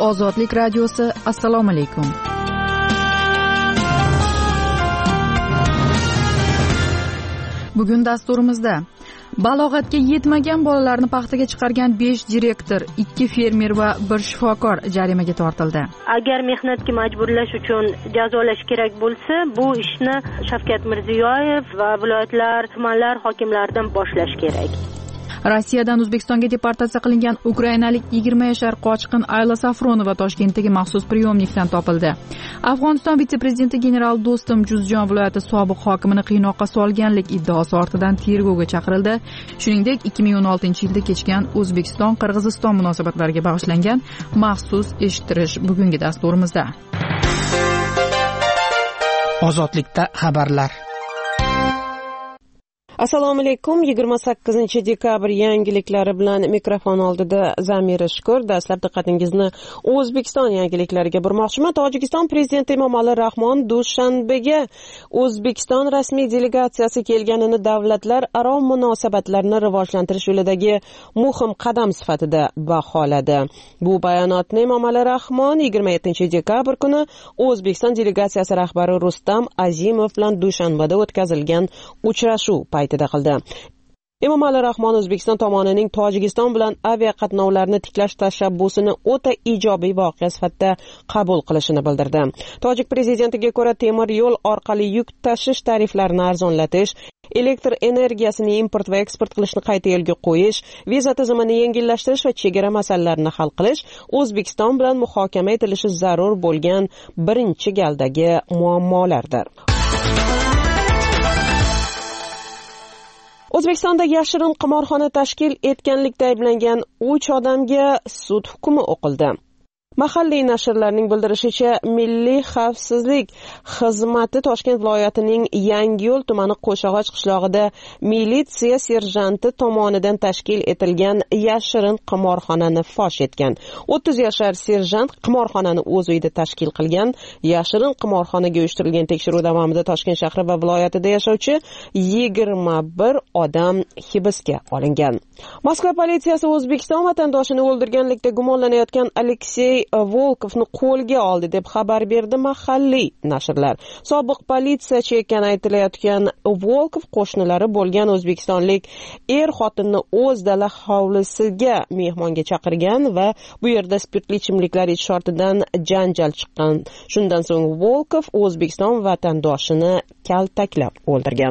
Ozodlik radiosi. Assalomu alaykum. Bugun dasturimizda balog'atga yetmagan bolalarni paxtaga chiqargan 5 direktor, 2 fermer va 1 shifokor jarimaga tortildi. Agar mehnatga majburlash uchun jazolash kerak bo'lsa, bu ishni Shavkat Mirziyoyev va viloyatlar, tumanlar hokimlaridan boshlash kerak. Rossiyadan O'zbekistonga deportatsiya qilingan ukrainalik 20 yashar qochqin Ayla Safronova Toshkentdagi maxsus priyomnikdan topildi. Afg'oniston vitse-prezidenti general Do'stum Juzjon viloyati sobiq hokimini qiynoqqa solganlik iddaosi ortidan tergovga chaqirildi. Shuningdek, 2016-yilda kechgan O'zbekiston-Qirg'iziston munosabatlariga bag'ishlangan maxsus eshittirish bugungi dasturimizda. Ozodlikda xabarlar. Assalomu alaykum. 28-dekabr yangiliklari bilan mikrofon oldida Zamira Shukur. Dastlab diqqatingizni O'zbekiston yangiliklariga burmoqchiman. Tojikiston prezidenti Emomali Rahmon Dushanbega O'zbekiston rasmiy delegatsiyasi kelganini davlatlararo munosabatlarni rivojlantirish yo'lidagi muhim qadam sifatida baholadi. Bu bayonotni Emomali Rahmon 27-dekabr kuni O'zbekiston delegatsiyasi rahbari Rustam Azimov bilan Dushanbada o'tkazilgan uchrashuv paytida qildi. Emomali Rahmon O'zbekiston tomonining Tojikiston bilan aviaqatnovlarni tiklash tashabbusini o'ta ijobiy voqea sifatida qabul qilishini bildirdi. Tojik prezidentiga ko'ra temir yo'l orqali yuk tashish tariflarini arzonlatish, elektr energiyasini import va eksport qilishni qayta yo'lga qo'yish, viza tizimini yengillashtirish va chegara masalalarini hal qilish O'zbekiston bilan muhokama etilishi zarur bo'lgan birinchi galdagi muammolardir. O'zbekistonda yashirin qimorxona tashkil etganlikda ayblangan 3 odamga sud hukmi o'qildi. Mahalliy nashrlarning bildirishicha, Milliy xavfsizlik xizmati Toshkent viloyatining Yangiyo'l tumani Qo'shag'och qishlog'ida militsiya serjanti tomonidan tashkil etilgan yashirin qimorxonani fosh etgan. 30 yashar serjant qimorxonani o'z uyida tashkil qilgan. Yashirin qimorxonaga uyushtirilgan tekshiruv davomida Toshkent shahri va viloyatida yashovchi 21 odam hibsga olingan. Moskva politsiyasi O'zbekiston vatandoshini o'ldirganlikda gumonlanayotgan Aleksey Volkovni qo'lga oldi deb xabar berdi mahalliy nashrlar. Sobiq politsiyachi ekani aytilayotgan Volkov qo'shnilari bo'lgan o'zbekistonlik xotinni o'z dala hovlisiga mehmonga chaqirgan va bu yerda spirtli ichimliklar ichish ortidan janjal chiqqan. Shundan so'ng Volkov O'zbekiston vatandoshini kaltaklab o'ldirgan.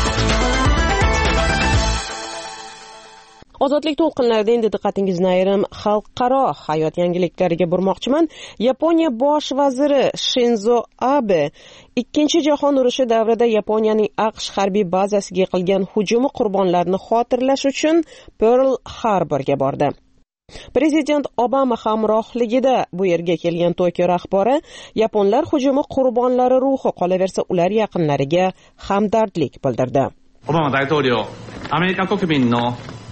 Ozodlik to'lqinlarida endi diqqatingizni ayrim xalqaro hayot yangiliklariga burmoqchiman. Yaponiya bosh vaziri Shinzo Abe Ikkinchi jahon urushi davrida Yaponiyaning AQSh harbiy bazasiga qilgan hujumi qurbonlarini xotirlash uchun Pearl Harborga bordi. Prezident Obama hamrohligida bu yerga kelgan Tokio rahbari yaponlar hujumi qurbonlari ruhi qolaversa ular yaqinlariga hamdardlik bildirdi. Obama daito'ryo Amerika ko'kuminno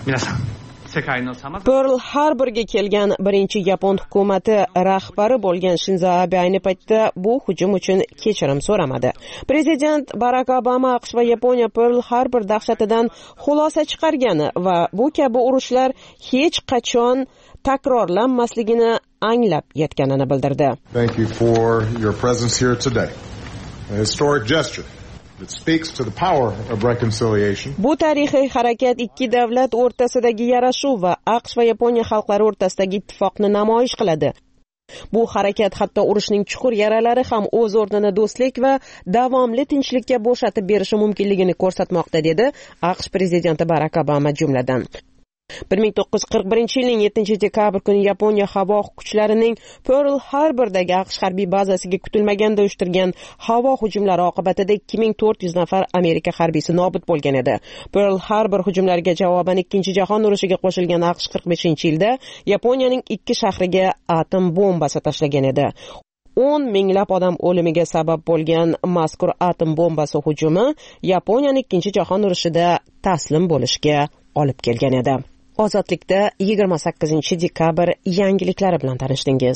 Pearl Harborga kelgan birinchi Yapon hukumati rahbari bo'lgan Shinzo Abe ayni paytda bu hujum uchun kechirim so'ramadi. Prezident Barack Obama AQSh va Yaponiya Pearl Harbor dahshatidan xulosa chiqargani va bu kabi urushlar hech qachon takrorlanmasligini anglab yetganini bildirdi. Thank you for your presence here today. A historic gesture. It speaks to the power of reconciliation. Bu tarixiy harakat ikki davlat o'rtasidagi yarashuv va AQSh va Yaponiya xalqlari o'rtasidagi ittifoqni namoyish qiladi. Bu harakat hatto urushning chuqur yaralari ham o'z o'rnini do'stlik va davomli tinchlikka bo'shatib berishi mumkinligini ko'rsatmoqda dedi AQSh prezidenti Barack Obama jumladan. 1941-yilning 7-dekabr kuni Yaponiya havo kuchlarining Pearl Harbordagi AQSh harbiy bazasiga kutilmaganda uyushtirgan havo hujumlari oqibatida 2400 nafar Amerika harbiysi nobud bo'lgan edi. Pearl Harbor hujumlariga javoban Ikkinchi jahon urushiga qo'shilgan AQSh 45-yilda Yaponiyaning 2 shahriga atom bombasi tashlagan edi. 10 minglab odam o'limiga sabab bo'lgan mazkur atom bombasi hujumi Yaponiyaning Ikkinchi jahon urushida taslim bo'lishga olib kelgan edi. Ozodlikda 28-dekabr yangiliklari bilan tanishdingiz.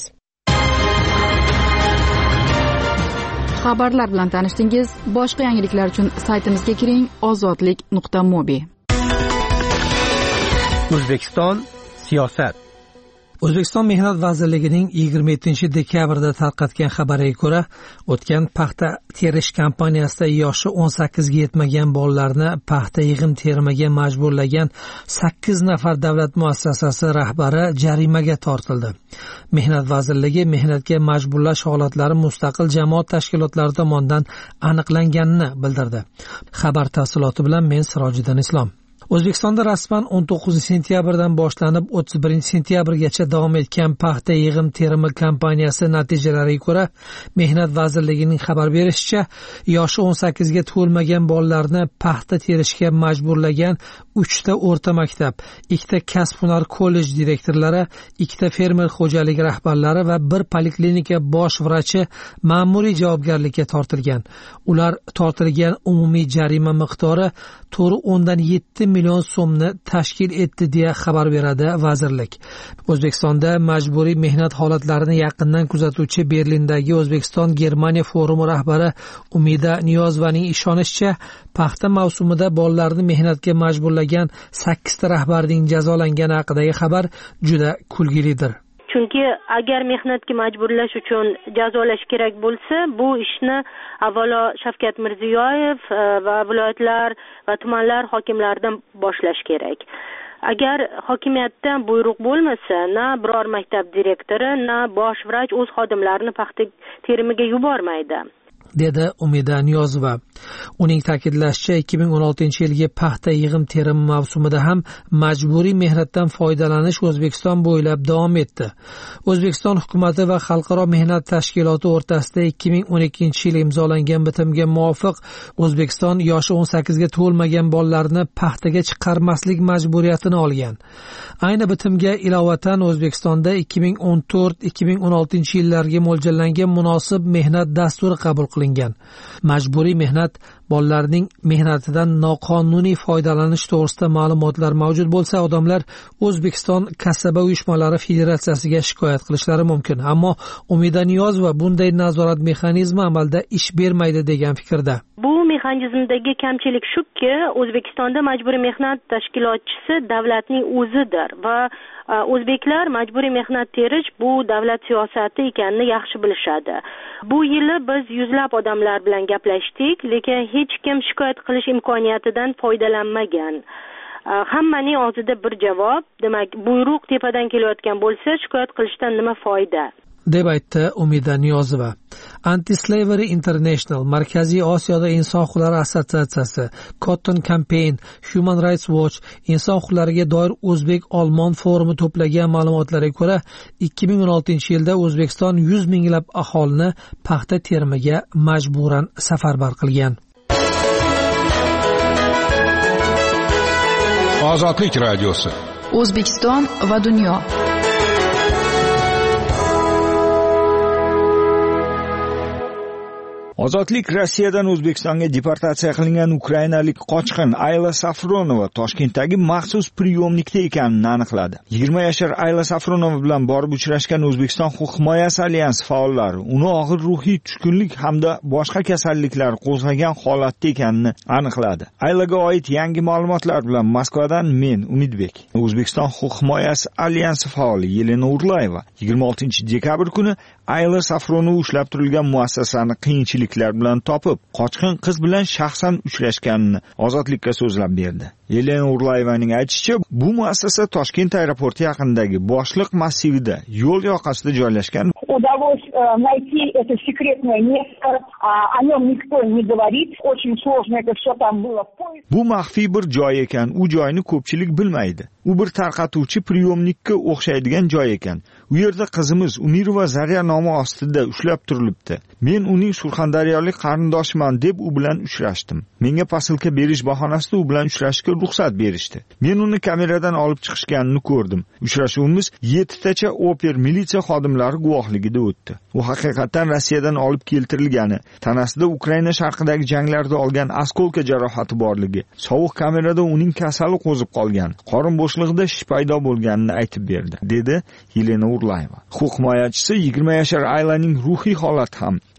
Xabarlar bilan tanishdingiz. Boshqa yangiliklar uchun saytimizga kiring: ozodlik.mobi. O'zbekiston siyosat. O'zbekiston Mehnat vazirligining 27-dekabrda tarqatgan xabariga ko'ra, o'tgan paxta terish kampaniyasida yoshi 18 ga yetmagan bolalarni paxta yig'im termaga majburlagan 8 nafar davlat muassasasi rahbari jarimaga tortildi. Mehnat vazirligi mehnatga majburlash holatlari mustaqil jamoat tashkilotlari tomonidan aniqlanganini bildirdi. Xabar tafsiloti bilan men Sirojiddin Islom. O'zbekistonda rasman 19 sentyabrdan boshlanib 31 sentyabrgacha davom etgan paxta yig'im terimi kampaniyasi natijalariga ko'ra, Mehnat vazirligining xabar berishicha, yoshi 18 ga to'lmagan bolalarni paxta terishga majburlagan 3 ta o'rta maktab, 2 ta kasb-hunar kollej direktorlari, 2 ta fermer xo'jaligi rahbarlari va 1 poliklinika bosh vrachi ma'muriy javobgarlikka tortilgan. Ular tortilgan umumiy jarima miqdori 4.7 million so'mni tashkil etdi deya xabar beradi vazirlik. O'zbekistonda majburiy mehnat holatlarini yaqindan kuzatuvchi Berlindagi O'zbekiston-Germaniya forumi rahbari Umida Niyozovaning ishonishicha, paxta mavsumida bolalarni mehnatga majburlagan 8 ta rahbarning jazolangani haqidagi xabar juda kulgilidir. Chunki agar mehnatga majburlash uchun jazolash kerak bo'lsa, bu ishni avvalo Shavkat Mirziyoyev va viloyatlar va tumanlar hokimlaridan boshlash kerak. Agar hokimiyatdan buyruq bo'lmasa, na biror maktab direktori, na bosh vrach o'z xodimlarini paxta terimiga yubormaydi, dedi Umida Niyozova. Uning ta'kidlashicha, 2016-yilgi paxta yig'im terimi mavsumida ham majburiy mehnatdan foydalanish O'zbekiston bo'ylab davom etdi. O'zbekiston hukumatı va Xalqaro mehnat tashkiloti o'rtasida 2012-yil imzolangan bitimga muvofiq O'zbekiston yoshi 18 ga to'lmagan bolalarni paxtaga chiqarmaslik majburiyatini olgan. Ayni bitimga ilovatan O'zbekistonda 2014-2016-yillarga mo'ljallangan munosib mehnat dasturi qabul qilingan. Majburiy mehnat bolalarning mehnatidan noqonuniy foydalanish to'g'risida ma'lumotlar mavjud bo'lsa, odamlar O'zbekiston kasaba uyushmalari federatsiyasiga shikoyat qilishlari mumkin. Ammo Umida Niyozova bunday nazorat mexanizmi amalda ish bermaydi degan fikrda. Bu mexanizmdagi kamchilik shuki, O'zbekistonda majburiy mehnat tashkilotchisi davlatning o'zidir va o'zbeklar majburiy mehnat terish bu davlat siyosati ekanini yaxshi bilishadi. Bu yili biz yuzlab odamlar bilan gaplashdik, lekin hech kim shikoyat qilish imkoniyatidan foydalanmagan. Hammaning og'zida bir javob, demak, buyruq tepadan kelayotgan bo'lsa, shikoyat qilishdan nima foyda? deb aytdi Umida Niyozova. Anti-Slavery International, Markaziy Osiyoda inson huquqlari assotsiatsiyasi, Cotton Campaign, Human Rights Watch inson huquqlariga doir o'zbek-olmon forumi to'plagan ma'lumotlarga ko'ra, 2016-yilda O'zbekiston 100 minglab aholini paxta terimiga majburan safarbar qilgan. Ozodlik radiosi. O'zbekiston va dunyo. Ozodlik Rossiyadan O'zbekistonga deportatsiya qilingan ukrainalik qochqin Ayla Safronova Toshkentdagi maxsus priyomnikda ekanini aniqladi. 20 yashar Ayla Safronova bilan borib uchrashgan O'zbekiston huquq himoyasi alyansi faollari uni og'ir ruhiy tushkunlik hamda boshqa kasalliklar qo'zg'agan holatda ekanini aniqladi. Aylaga oid yangi ma'lumotlar bilan Moskvadan men Umidbek. O'zbekiston huquq himoyasi alyansi faoli Yelena Urlayeva 26-dekabr kuni Ayla Safronova ushlab turilgan muassasani qiyinchiliklar bilan topib, qochqin qiz bilan shaxsan uchrashganini Ozodlikka so'zlab berdi. Yelena Urlayevaning aytishicha, bu muassasa Toshkent aeroporti yaqinidagi Boshliq massivida, yo'l yoqasida joylashgan. Удалось найти это секретное место, о нем никто не говорит, очень сложно это все там было в поиске. Bu maxfiy bir joy ekan, u joyni ko'pchilik bilmaydi. U bir tarqatuvchi priyomnikka o'xshaydigan joy ekan. U yerda qizimiz Umirova Zarya nomi ostida ushlab turilibdi. Men uning surxondaryolik qarindoshiman deb u bilan uchrashdim. Menga posilka berish bahonasida u bilan uchrashishga ruxsat berishdi. Men uni kameradan olib chiqishganini ko'rdim. Uchrashuvimiz 7 tacha oper militsiya xodimlari guvohligida o'tdi. U haqiqatan Rossiyadan olib keltirilgani, tanasida Ukraina sharqidagi janglarda olgan askolka jarohati borligi, sovuq kamerada uning kasali qo'zib qolgan, qorin bo'shlig'ida shish paydo bo'lganini aytib berdi, dedi Yelena Urlayeva. Huquq himoyachisi 20 yashar Aylaning ruhiy holati ham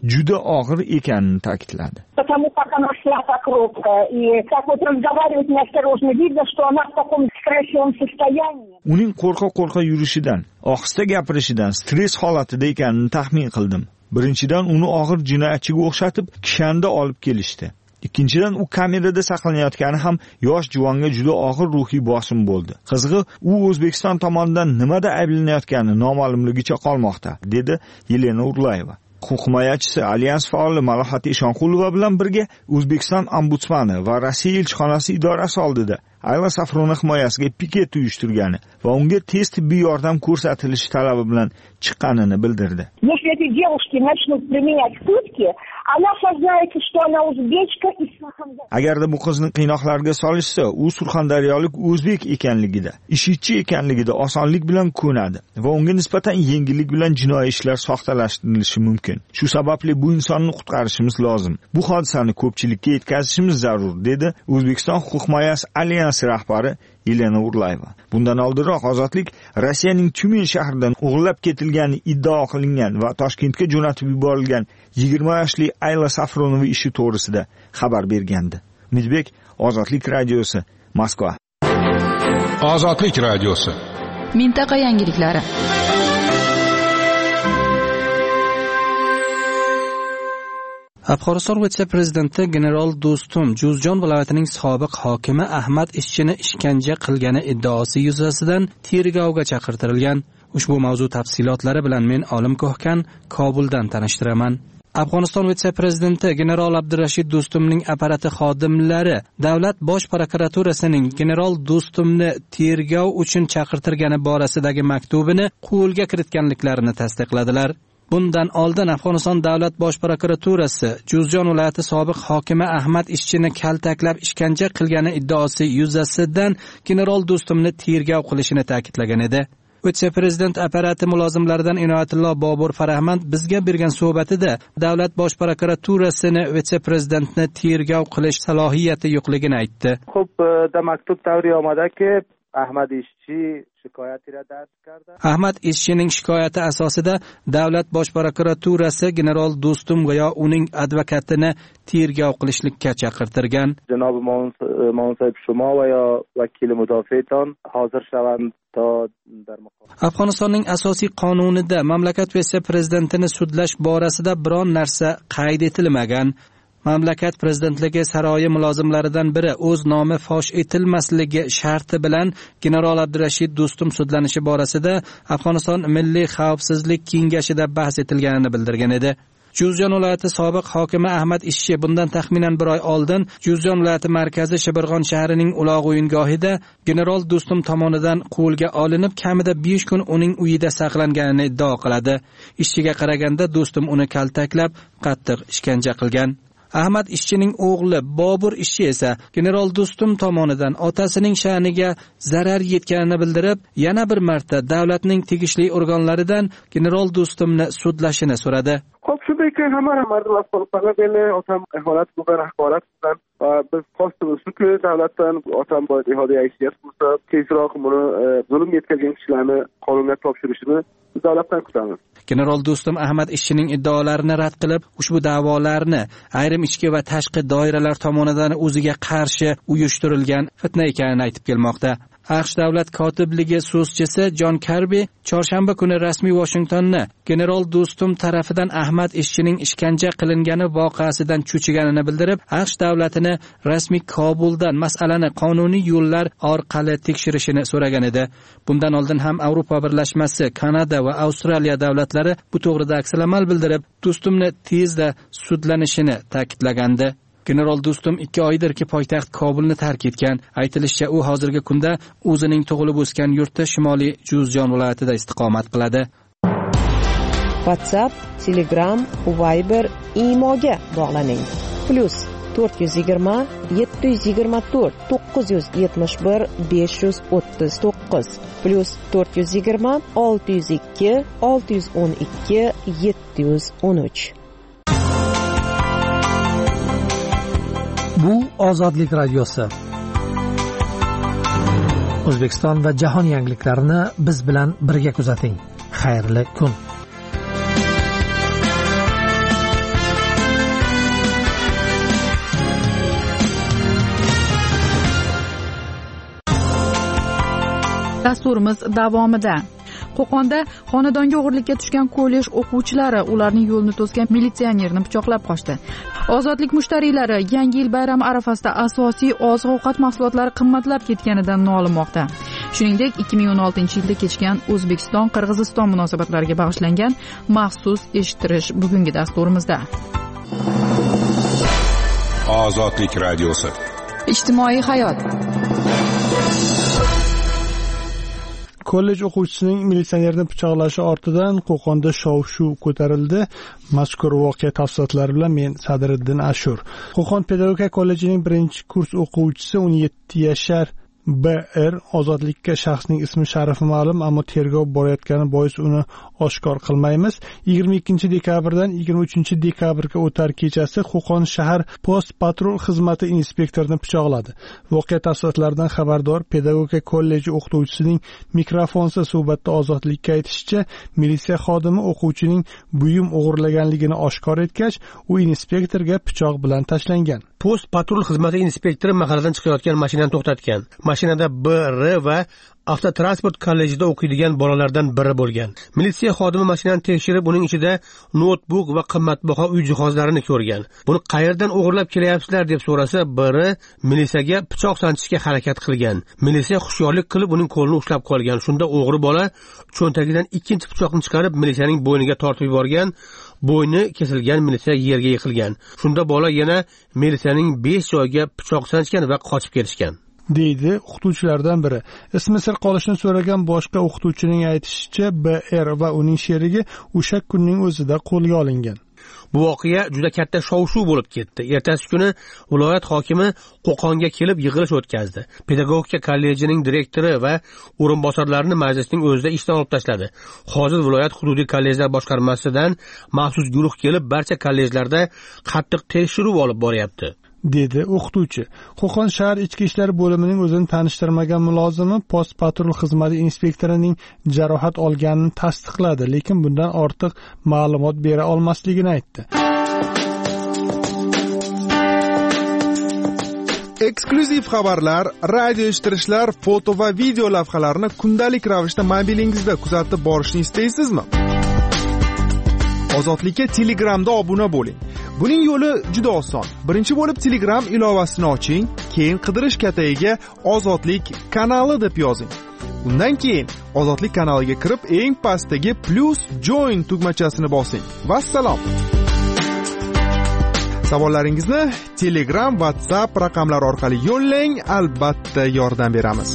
juda og'ir ekanini ta'kidladi. Потому как она шла по кругу, и как вот разговаривает неосторожно, видно, что она в таком стрессовом состоянии. Uning qo'rqa yurishidan, ohista gapirishidan stress holatida ekanini taxmin qildim. Birinchidan uni og'ir jinoyatchiga o'xshatib kishanda olib kelishdi. Ikkinchidan u kamerada saqlanayotgani ham yosh juvonga juda og'ir ruhiy bosim bo'ldi. Qizig'i, u O'zbekiston tomonidan nimada ayblanayotgani noma'lumligicha qolmoqda, dedi Yelena Urlayeva. Huquq himoyachisi Alyans faoli Malohat Eshonqulova bilan birga O'zbekiston ombudsmani va Rossiya elchixonasi idorasi oldida Ayla Safronova himoyasiga piket uyushtirgani va unga tez tibbiy yordam ko'rsatilishi talabi bilan chiqqanini bildirdi. Если эти девушки начнут применять пытки, она сознается, что она узбечка и Surxondaryo. Agarda bu qizni qiynoqlarga solishsa, u surxondaryolik o'zbek ekanligida, ishchi ekanligida osonlik bilan ko'nadi va unga nisbatan yengillik bilan jinoiy ishlar soxtalashtirilishi mumkin. Shu sababli bu insonni qutqarishimiz lozim. Bu hodisani ko'pchilikka yetkazishimiz zarur, dedi O'zbekiston huquq himoyasi alyansi rahbari Yelena Urlayeva. Bundan oldinroq Ozodlik Rossiyaning Tyumen shahridan o'g'irlab ketilgani iddao qilingan va Toshkentga jo'natib yuborilgan 20 yoshli Ayla Safronova ishi to'g'risida xabar bergandi. Umidbek, Ozodlik radiosi, Moskva. Ozodlik radiosi. Mintaqa yangiliklari. Afg'oniston vitse-prezidenti general Do'stum Juzjon viloyatining sobiq hokimi Ahmad Ishchini ishkanja qilgani iddaosi yuzasidan tergovga chaqirtirilgan. Ushbu mavzu tafsilotlari bilan men Olim Ko'hkan Kobuldan tanishtiraman. Afg'oniston vitse-prezidenti general Abdurashid Do'stumning apparati xodimlari Davlat bosh prokuraturasining general Do'stumni tergov uchun chaqirtirgani borasidagi maktubini qo'lga kiritganliklarini tasdiqladilar. Bundan oldin Afg'oniston Davlat bosh prokuraturasi Juzjon viloyati sobiq hokimi Ahmad Ishchini kaltaklab ishkanja qilgani iddaosi yuzasidan general Do'stumni tergov qilishini ta'kidlagan edi. Vitse-prezident apparati mulozimlaridan Inoyatullo Bobur Farahmand bizga bergan suhbatida Davlat bosh prokuraturasini vitse-prezidentni tergov qilish salohiyati yo'qligini aytdi. Xo'p, da maktub davri omadaki Ahmad Ishchi shikoyatini dars kardi. Ahmad Ishchining shikoyati asosida Davlat bosh prokuraturasi general Do'stum va uning advokatini tergov qilishlikka chaqirtirgan. Janob Monsayib Shuma va vakili mudofaaton hozir shavand to dar maqom. Afg'onistonning asosiy qonunida mamlakat vitse-prezidentini sudlash borasida biron narsa qayd etilmagan. Mamlakat prezidentligi saroyi mulozimlaridan biri o'z nomi fosh etilmasligi sharti bilan general Abdurashid Do'stum sudlanishi borasida Afg'oniston Milliy xavfsizlik kengashida bahs etilganini bildirgan edi. Juzjon viloyati sobiq hokimi Ahmad Ishchi bundan taxminan bir oy oldin Juzjon viloyati markazi Shibirg'on shahrining uloq o'yingohida general Do'stum tomonidan qo'lga olinib kamida 5 kun uning uyida saqlanganini iddao qiladi. Ishchiga qaraganda Do'stum uni kaltaklab, qattiq ishkanja qilgan. Ahmad Ishchining o'g'li Bobur Ishchi esa general Do'stum tomonidan otasining sha'niga zarar yetganini bildirib, yana bir marta davlatning tegishli organlaridan general Do'stumni sudlashini so'radi. Xo'p, shunday ekan hamma mardlar qo'lqarabeli otam holat bo'lgan haqorat bilan biz qostimiz shuki davlatdan otam boyd ihodiy aytishiyat bo'lsa, tezroq buni zulm yetkazgan kishilarni qonunga topshirishini davlatdan kutamiz. General Do'stum Ahmad Ishchining iddaolarini rad qilib, ushbu da'volarni ayrim ichki va tashqi doiralar tomonidan o'ziga qarshi uyushtirilgan fitna ekanini aytib kelmoqda. AQSh davlat kotibligi so'zchisi Jon Karbi chorshanba kuni rasmiy Washingtonni general Do'stum tarafidan Ahmad Ishchining ishkanja qilingani voqeasidan cho'chiganini bildirib, AQSh davlatini rasmiy Kobuldan masalani qonuniy yo'llar orqali tekshirishini so'ragan edi. Bundan oldin ham Yevropa birlashmasi, Kanada va Avstraliya davlatlari bu to'g'rida aksamal bildirib, Do'stumni tezda sudlanishini ta'kidlagandi. General Do'stum 2 oydirki poytaxt Kobulni tark etgan. Aytilishicha, u hozirgi kunda o'zining tug'ilib o'sgan yurti Shimoliy Juzjon viloyatida istiqomat qiladi. WhatsApp, Telegram, Viber, Imoga bog'laning. +420 724 971 539 +420 602 612 713. Bu Ozodlik radiosi. O'zbekiston va jahon yangiliklarini biz bilan birga kuzating. Xayrli kun. Dasturimiz davomida. Qo'qonda xonadonga o'g'irlikka tushgan kollej o'quvchilari ularning yo'lini to'sgan militsionerni pichoqlab qochdi. Ozodlik mushtariylari Yangi yil bayrami arafasida asosiy oziq-ovqat mahsulotlari qimmatlab ketganidan nolimoqda. Shuningdek, 2016-yilda kechgan O'zbekiston-Qirg'iziston munosabatlariga bag'ishlangan maxsus eshittirish bugungi dasturimizda. Ozodlik radiosi. Ijtimoiy hayot. Kollej o'quvchisining militsionerni pichoqlashi ortidan Qo'qonda shov-shuv ko'tarildi. Mazkur voqea tafsilotlari bilan men Sadriddin Ashur. Qo'qon pedagogika kollejining 1-kurs o'quvchisi 17 yashar BR ozodlikka shaxsning ismi sharifi ma'lum, ammo tergov borayotgani bois uni oshkor qilmaymiz. 22 dekabrdan 23 dekabrga o'tar kechasi Qo'qon shahar post patrul xizmati inspektorini pichoqladi. Voqea tafsilotlaridan xabardor pedagogika kolleji o'qituvchisining mikrofonsiz suhbatda ozodlikka aytishicha, militsiya xodimi o'quvchining buyum o'g'irlaganligini oshkor etgach, u inspektorga pichoq bilan tashlangan. Post patrul xizmati inspektori mahalladan chiqayotgan mashinani to'xtatgan. Mashinada BR va avtotransport kollejida o'qiydigan bolalardan biri bo'lgan. Militsiya xodimi mashinani tekshirib, uning ichida notebook va qimmatbaho uy jihozlarini ko'rgan. Buni qayerdan o'g'irlab kelyapsizlar deb so'rasa, biri militsiyaga pichoq sanchishga harakat qilgan. Militsiya hushyorlik qilib uning qo'lini ushlab qolgan. Shunda o'g'ri bola cho'ntagidan ikkinchi pichoqni chiqarib militsiyaning bo'yniga tortib yuborgan. Bo'yni kesilgan militsiya yerga yiqilgan. Shunda bola yana militsiyaning 5 joyga pichoq sanchgan va qochib ketishgan, deydi o'qituvchilardan biri. Ismi sir qolishini so'ragan boshqa o'qituvchining aytishicha, BR va uning sherigi o'sha kunning o'zida qo'lga olingan. Bu voqea juda katta shov-shuv bo'lib ketdi. Ertasi kuni viloyat hokimi Qo'qonga kelib yig'ilish o'tkazdi. Pedagogika kollejining direktori va o'rinbosarlarini majlisning o'zida ishdan olib tashladi. Hozir viloyat hududiy kollejlar boshqarmasidan maxsus guruh kelib barcha kollejlarda qattiq tekshiruv olib boryapti, dedi o'qituvchi. Qo'qon shahar ichki ishlar bo'limining o'zini tanishtirmagan mulozimi post patrul xizmati inspektorining jarohat olganini tasdiqladi, lekin bundan ortiq ma'lumot bera olmasligini aytdi. Eksklyuziv xabarlar, radio eshittirishlar, foto va video lavhalarni kundalik ravishda mobilingizda kuzatib borishni istaysizmi? Ozodlikka Telegramda obuna bo'ling. Buning yo'li juda oson. Birinchi bo'lib Telegram ilovasini oching, keyin qidirish katagiga Ozodlik kanali deb yozing. Undan keyin Ozodlik kanaliga kirib, eng pastdagi +join tugmachasini bosing. Vassalom. Savollaringizni Telegram, WhatsApp raqamlari orqali yo'llang, albatta yordam beramiz.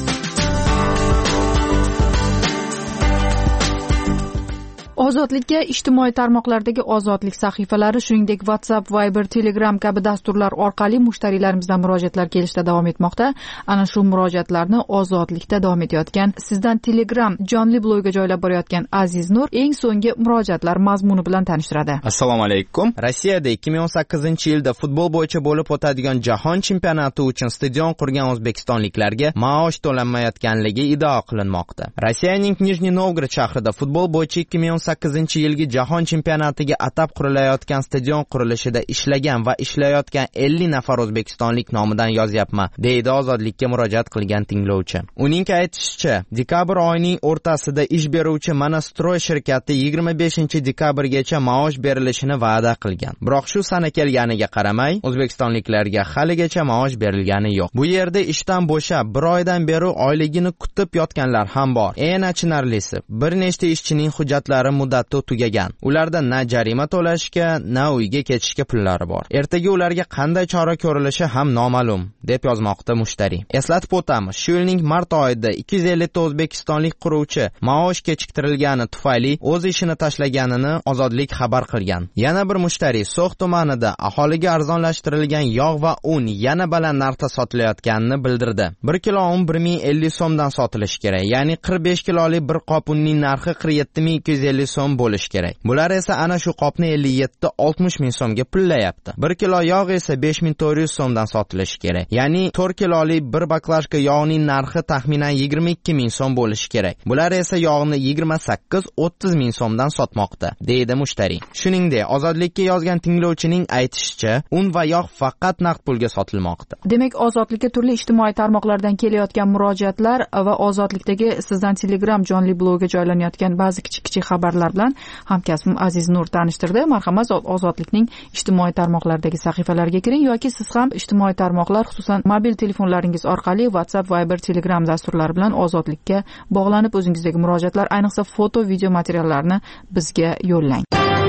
Ozodlikka ijtimoiy tarmoqlardagi ozodlik sahifalari, shuningdek WhatsApp, Viber, Telegram kabi dasturlar orqali mushtariylarimizdan murojaatlar kelishda davom etmoqda. Ana shu murojaatlarni ozodlikda davom etayotgan, sizdan Telegram jonli blogga joylab borayotgan Aziz Nur eng so'nggi murojaatlar mazmuni bilan tanishtiradi. Assalomu alaykum. Rossiyada 2018-yilda futbol bo'yicha bo'lib o'tadigan jahon chempionati uchun stadion qurgan o'zbekistonliklarga maosh to'lanmayotganligi iddao qilinmoqda. Rossiyaning Nijniy Novgorod shahrida futbol bo'yicha 2018-yilgi jahon chempionatiga atab qurilayotgan stadion qurilishida ishlagan va ishlayotgan 50 nafar o'zbekistonlik nomidan yozyapman, deydi ozodlikka murojaat qilgan tinglovchi. Uning aytishicha, dekabr oyining o'rtasida ish beruvchi Monastroy shirkati 25 dekabrgacha maosh berilishini va'da qilgan. Biroq shu sana kelganiga qaramay, o'zbekistonliklarga haligacha maosh berilgani yo'q. Bu yerda ishdan bo'shab, bir oydan beri oyligini kutib yotganlar ham bor. Eng achinarlisi, bir nechta ishchining hujjatlari muddati tugagan. Ularda na jarima to'lashga, na uyga ketishga pullari bor. Ertaga ularga qanday chora ko'rilishi ham noma'lum, deb yozmoqda mushtari. Eslatib o'tamiz, shu yilning mart oyida 250 ta o'zbekistonlik quruvchi maosh kechiktirilgani tufayli o'z ishini tashlaganini Ozodlik xabar qilgan. Yana bir mushtari So'x tumanida aholiga arzonlashtirilgan yog' va un yana baland narxda sotilayotganini bildirdi. 1 kilo un 1050 so'mdan sotilishi kerak. Ya'ni 45 kiloli bir qop unning narxi 47250 so'm bo'lishi kerak. Bular esa ana shu qopni 57-60 ming so'mga pullayapti. 1 kilo yog' esa 5400 so'mdan sotilishi kerak. Ya'ni 4 kiloli bir baklajka yog'ning narxi taxminan 22 ming so'm bo'lishi kerak. Bular esa yog'ni 28-30 ming so'mdan sotmoqda, deydi mushtari. Shuningdek, Ozodlikka yozgan tinglovchining aytishicha, un va yog' faqat naqd pulga sotilmoqda. Demak, Ozodlikka turli ijtimoiy tarmoqlardan kelayotgan murojaatlar va Ozodlikdagi sizdan Telegram jonli blogiga joylanayotgan ba'zi kichik xabarlar bilan hamkasbim Aziz Nur tanishtirdi. Marhamat, Ozodlikning ijtimoiy tarmoqlardagi sahifalariga kiring yoki siz ham ijtimoiy tarmoqlar, xususan mobil telefonlaringiz orqali WhatsApp, Viber, Telegram dasturlari bilan Ozodlikka bog'lanib o'zingizdagi murojaatlar, ayniqsa foto, video materiallarni bizga yo'llang.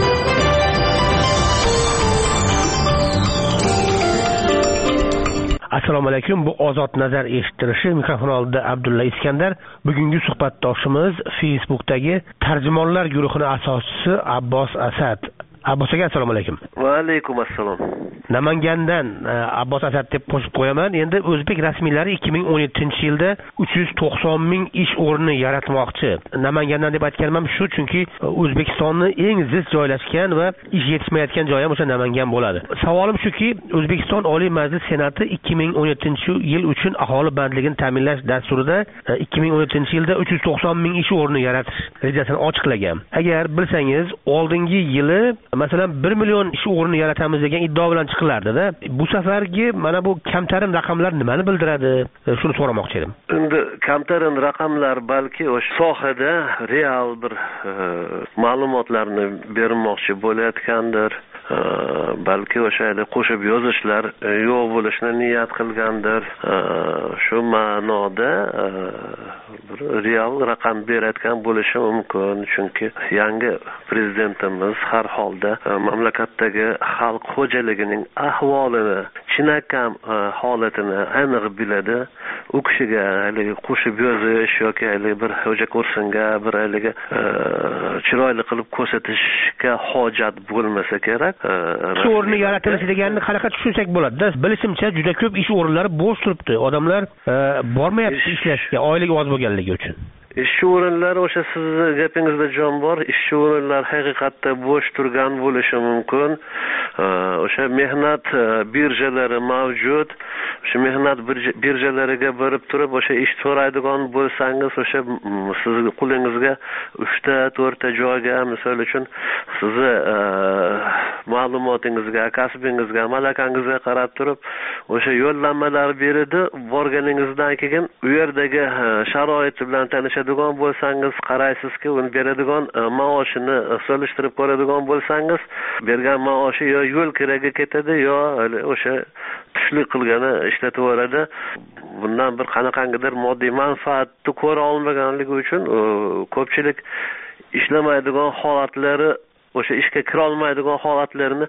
Assalomu alaykum. Bu Ozod nazar eshittirishi, mikrofon oldida Abdulla Iskandar. Bugungi suhbatdoshimiz Facebookdagi tarjimonlar guruhining asoschisi Abbos Asad. Abbos aka, assalomu alaykum. Va alaykum assalom. Namangandan Abbos Asad deb qo'shib qo'yaman. Endi o'zbek rasmiylari 2017-yilda 390 ming ish o'rni yaratmoqchi. Namangandan deb aytganim shu, chunki O'zbekistonning eng ziq joylashgan va ish yetishmayotgan joyi ham o'sha Namangan bo'ladi. Savolim shuki, O'zbekiston Oliy Majlis Senati 2017-yil uchun aholi bandligini ta'minlash dasturida 2017-yilda 390 ming ish o'rni yaratish rejasini ochiqlagan. Agar bilsangiz, oldingi yili masalan 1 million ish o'rni yaratamiz degan iddio bilan chiqilardi-da. Bu safargi mana bu kamtarin raqamlar nimani bildiradi? Shuni so'ramoqchi edim. Endi kamtarin raqamlar balki o'sha sohada real bir ma'lumotlarni bermoqchi bo'layotgandir. Balki o'sha qo'shib yozishlar yo'q bo'lishni niyat qilgandir. Shu ma'noda bir real raqam berayotgan bo'lishi mumkin, chunki yangi prezidentimiz har holda mamlakatdagi xalq xo'jaligining ahvolini, chinakam holatini aniq biladi. U kishiga qo'shib yozish yoki bir xo'ja ko'rsinga bir chiroyli qilib ko'rsatishga hojat bo'lmasa kerak. Ish o'rni yaratilishi deganni qanaqa tushunsak bo'ladi-da? Bilishimcha juda ko'p ish o'rinlari bo'sh turibdi. Odamlar bormayapti ishlashga, oyligi oz bo'lganligi uchun. Ish o'rinlari o'sha sizni gapingizda jon bor. Ish o'rinlari haqiqatda bo'sh turgan bo'lishi mumkin. O'sha mehnat birjalari mavjud. O'sha mehnat birjalariga borib turib, o'sha ish so'raydigan bo'lsangiz, o'sha sizning qo'lingizga 3 ta 4 ta joyga, misol uchun, sizni ma'lumotingizga, kasbingizga, malakangizga qarab turib, o'sha yo'llanmalar beradi. Borganingizdan keyin u yerdagi sharoit bilan tanishadigan bo'lsangiz, qaraysizki, uni beradigan maoshini solishtirib ko'radigan bo'lsangiz, bergan maoshi yo yo'l kiraga ketadi, yo o'sha tushlik qilgani ishlatib yuboradi. Bundan bir qanaqangidir moddiy manfaatni ko'ra olmaganligi uchun ko'pchilik ishlamaydigan holatlari, o'sha ishga kira olmaydigan holatlarini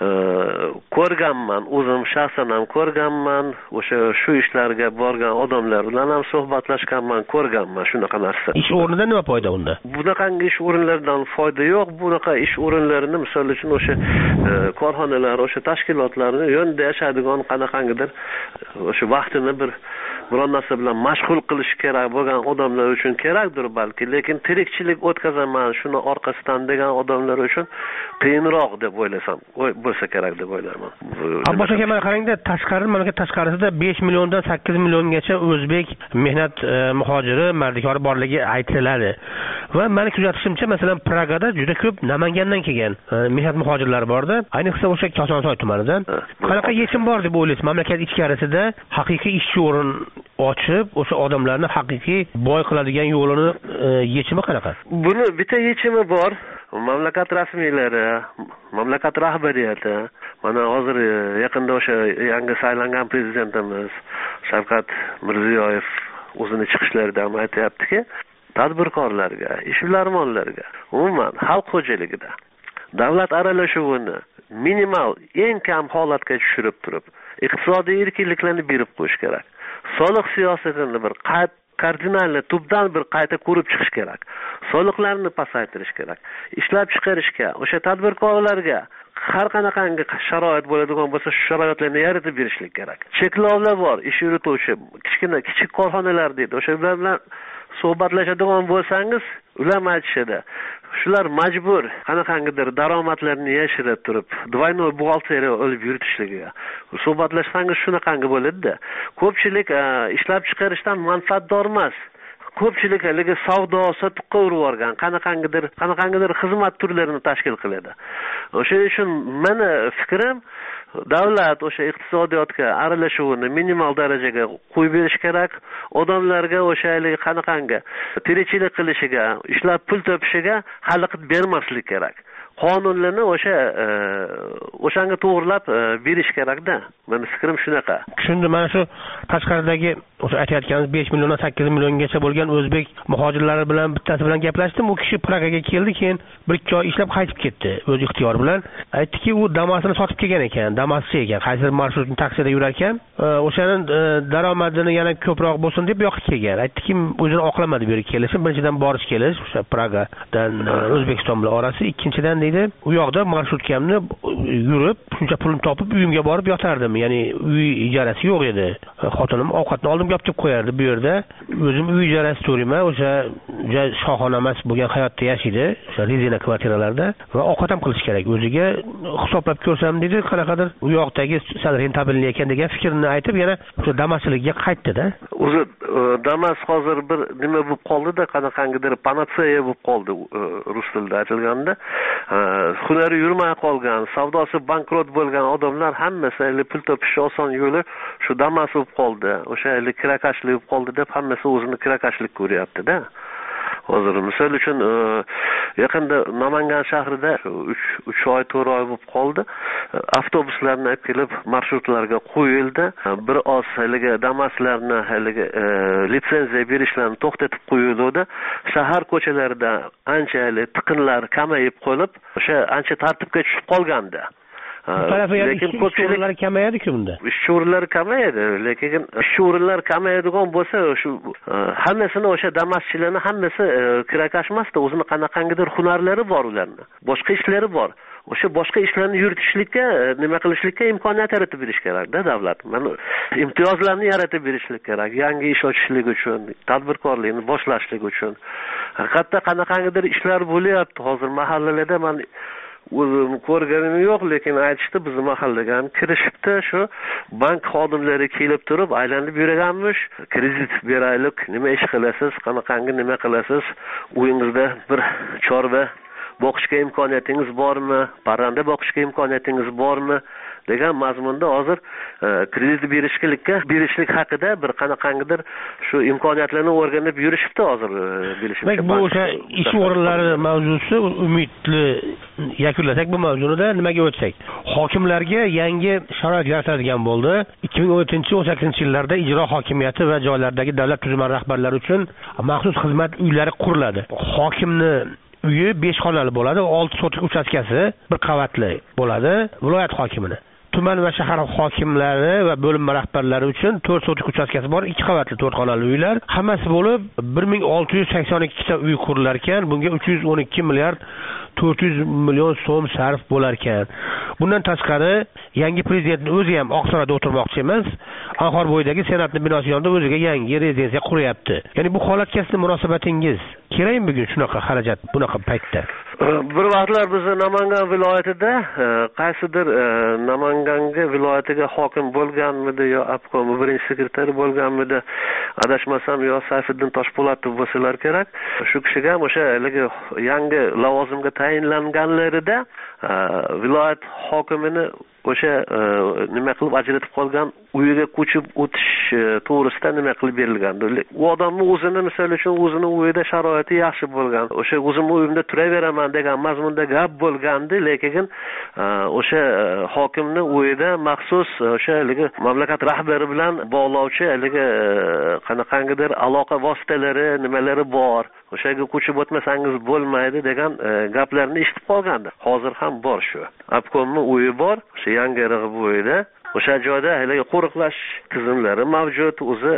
ko'rganman. O'zim shaxsan ham ko'rganman. O'sha shu ishlarga borgan odamlar bilan ham suhbatlashganman, ko'rganman shunaqa narsa. Ish o'rnidan nima foyda unda? Bunaqangi ish o'rinlaridan foyda yo'q. Bunaqa ish o'rinlarini, misol uchun, o'sha korxonalar, o'sha tashkilotlarni yonida yashaydigan qanaqangidir o'sha vaqtini biron narsa bilan mashg'ul qilish kerak bo'lgan odamlar uchun kerakdir balki, lekin tirikchilik o'tkazaman shuni orqasidan degan odamlar uchun qiyinroq deb o'ylasam, bo'lsa kerak deb o'ylayman. Abbos aka, mana qarangda, mamlakat tashqarisida 5 milliondan 8 milliongacha o'zbek mehnat muhojiri, mardikori borligi aytiladi. Va meni kuzatishimcha, masalan, Pragada juda ko'p Namangandan kelgan mehnat muhojirlari borda, ayniqsa o'sha Kosonsoy tumanida. Qanaqa yechim bor deb o'ylaysiz? Mamlakat ichkarisida haqiqiy ishchi o'rin ochib, o'sha odamlarni haqiqiy boy qiladigan yo'lini yechimi qanaqa? Buni bitta yechimi bor. Mamlakat rasmiylari, mamlakat rahbariyati, mana hozir yaqinda o'sha yangi saylangan prezidentimiz Shavkat Mirziyoyev o'zini chiqishlarida ham aytayaptiki, tadbirkorlarga, ishbilarmonlarga, umuman xalq xo'jaligida davlat aralashuvini minimal, eng kam holatga tushirib turib, iqtisodiy erkinliklarni berib qo'yish kerak. Soliq siyosatini bir kardinalni tubdan bir qayta ko'rib chiqish kerak. Soliqlarni pasaytirish kerak. Ishlab chiqarishga, o'sha tadbirkorlarga har qanaqangi sharoit bo'ladigan bo'lsa, shu sharoitlarni yaratib berishlik kerak. Cheklovlar bor, ish yurituvchi, kichik korxonalar deydi. O'sha bilan suhbatlashadigan bo'lsangiz, ular aytishadi. Shular majbur qanaqangidir daromadlarni yashirib turib, двойной buxgalteriya olib yuritishligiga. Suhbatlashsangiz shunaqangi bo'ladi-da. Ko'pchilik ishlab chiqarishdan manfaatdor emas. Ko'pchilik haligi savdo sotiqqa urib olgan, qanaqangidir xizmat turlarini tashkil qiladi. O'shaning uchun meni fikrim, davlat o'sha iqtisodiyotga aralashuvini minimal darajaga qo'yib berish kerak. Odamlarga o'sha haligi qanaqangi tirikchilik qilishiga, ishlab pul topishiga xalaqit bermaslik kerak. Qonunlarni o'shanga to'g'rilab berish kerak-da. Mening fikrim shunaqa. Shunda mana shu tashqaridagi o'sha aytayotganimiz 5 milliondan 8 milliongacha bo'lgan o'zbek muhojirlari bilan bittasi bilan gaplashdim. U kishi Pragaga keldi, keyin 1-2 oy ishlab qaytib ketdi o'z ixtiyori bilan. Aytdiki, u Damas'ini sotib kelgan ekan, Damas'chi ekan. Qaysidir marshrutni taksida yurar ekan, o'shaning daromadini yana ko'proq bo'lsin deb yoqib kelgan. Aytdiki, o'zini oqlamadi bu yerga kelishi. Birinchidan borish kelish o'sha Pragadan O'zbekiston bilan orasi, ikkinchidan u yoqda marshrutkамni yurib, shuncha pulim topib uyimga borib yotardim. Ya'ni uy ijarasi yo'q edi. Xotinim ovqatni oldim, gapib qo'yardi bu yerda. O'zim uy ijarasi to'layman, o'sha shohona emas bo'lgan hayotda yashaydi, o'sha rezina kvartiralarda va ovqat ham qilish kerak. O'ziga hisoblab ko'rsam dedi, qanaqadir u yoqdagi sal rentabilni ekan degan fikrni aytib, yana o'sha Damas'ligiga qaytdi-da. O'zi Damas hozir bir nima bo'lib qoldi-da, qanaqangidir panatseya bo'lib qoldi rus tilida aytilganda. Hunari yurmay qolgan, savdosi bankrot bo'lgan odamlar hammasi pul topish oson yo'li shu Damas bo'lib qoldi. O'sha kirakashlik bo'lib qoldi deb hammasi o'zini kirakashlik ko'ryapti-da. Hozir misol uchun yaqinda Namangan shahrida 3 oy 4 oy bo'lib qoldi. Avtobuslarni olib kelib marshrutlarga qo'yildi. Bir oz haligi Damaslarni haligi litsenziya berishlarni to'xtatib qo'yildi. Shahar ko'chalarida ancha tiqinlar kamayib qolib, o'sha ancha tartibga tushib qolgandi. Lekin ko'pchilik kamayadi-ku bunda. Ish o'rinlari kamayadi, lekin ish o'rinlari kamayadigan bo'lsa, shu hammasini o'sha Damaschilarning hammasi kirakash emasda, o'zini qanaqangidir hunarlari bor ularning. Boshqa ishlari bor. O'sha boshqa ishlarni yuritishlikka, nima qilishlikka imkoniyat yaratib berish kerak-da davlat. Mana imtiyozlarni yaratib berishlik kerak, yangi ish ochishlik uchun, tadbirkorlikni boshlashlik uchun. Haqiqatda qanaqangidir ishlar bo'lyapti hozir mahallalarda. Men o'zim ko'rganim yo'q, lekin aytishdi, bizning mahallaga ham kirishibdi, shu bank xodimlari kelib turib aylanib yuraganmish, kredit beraylik, nima ish qilasiz, qanaqangi nima qilasiz, uyingizda bir chorva boqishga imkoniyatingiz bormi, parranda boqishga imkoniyatingiz bormi degan mazmunda hozir kredit berishlik haqida bir qanaqangidir shu imkoniyatlarni o'rganib yurishibdi hozir bilishimcha. Bu o'sha ish o'rinlari mavzusi, umidli yakunlasak bu mavzuni nimaga o'tsak. Hokimlarga yangi sharoit yaratadigan bo'ldi. 2017-18 yillarda ijro hokimiyati va joylardagi davlat tuzilma rahbarlari uchun maxsus xizmat uylari quriladi. Hokimni uyi 5 xonali bo'ladi, 6 sotik uchastkasi, bir qavatli bo'ladi. Viloyat hokimini, tuman va shahar hokimlari va bo'linma rahbarlari uchun 4 sotik uchastkasi bor, 2 qavatli 4 xonali uylar. Hammasi bo'lib 1682 ta uy qurilar ekan. Bunga 312 milliard 400 million so'm sarf bo'lar ekan. Bundan tashqari yangi prezidentning o'zi ham Oqsaroyda o'tirmoqchi emas, Anhorbo'ydagi senatning binosi yonida o'ziga yangi rezidensiya quryapti. Ya'ni bu holatga sizning munosabatingiz kerakmi bugun shunaqa xarajat bunaqa paytda? Bir vaqtlar biz Namangan viloyatida qaysidir Namanganga viloyatiga hokim bo'lganmidi yo obkom birinchi sekretari bo'lganmidi, adashmasam yo Sayfiddin Toshpo'latov bo'lsalar kerak. Shu kishiga ham o'sha yangi lavozimga tayinlanganlarida viloyat hokimini o'sha nima qilib ajratib qolgan uyiga ko'chib o'tish to'g'risida nima qilib berilgandi. U odamning o'zini misol uchun o'zining uyida sharoiti yaxshi bo'lgan. O'sha o'zimning uyimda turaveraman degan mazmunda gap bo'lgandi, lekin o'sha hokimning uyida maxsus o'sha mamlakat rahbari bilan bog'lovchi qanaqangidir aloqa vositalari, nimalari bor. O'shaga ko'chib o'tmasangiz bo'lmaydi degan gaplarni eshitib qolgandi. Hozir ham bor shu. Obkomning uyi bor, o'sha yangi bo'yida. O'sha joyda qo'riqlash tizimlari mavjud, o'zi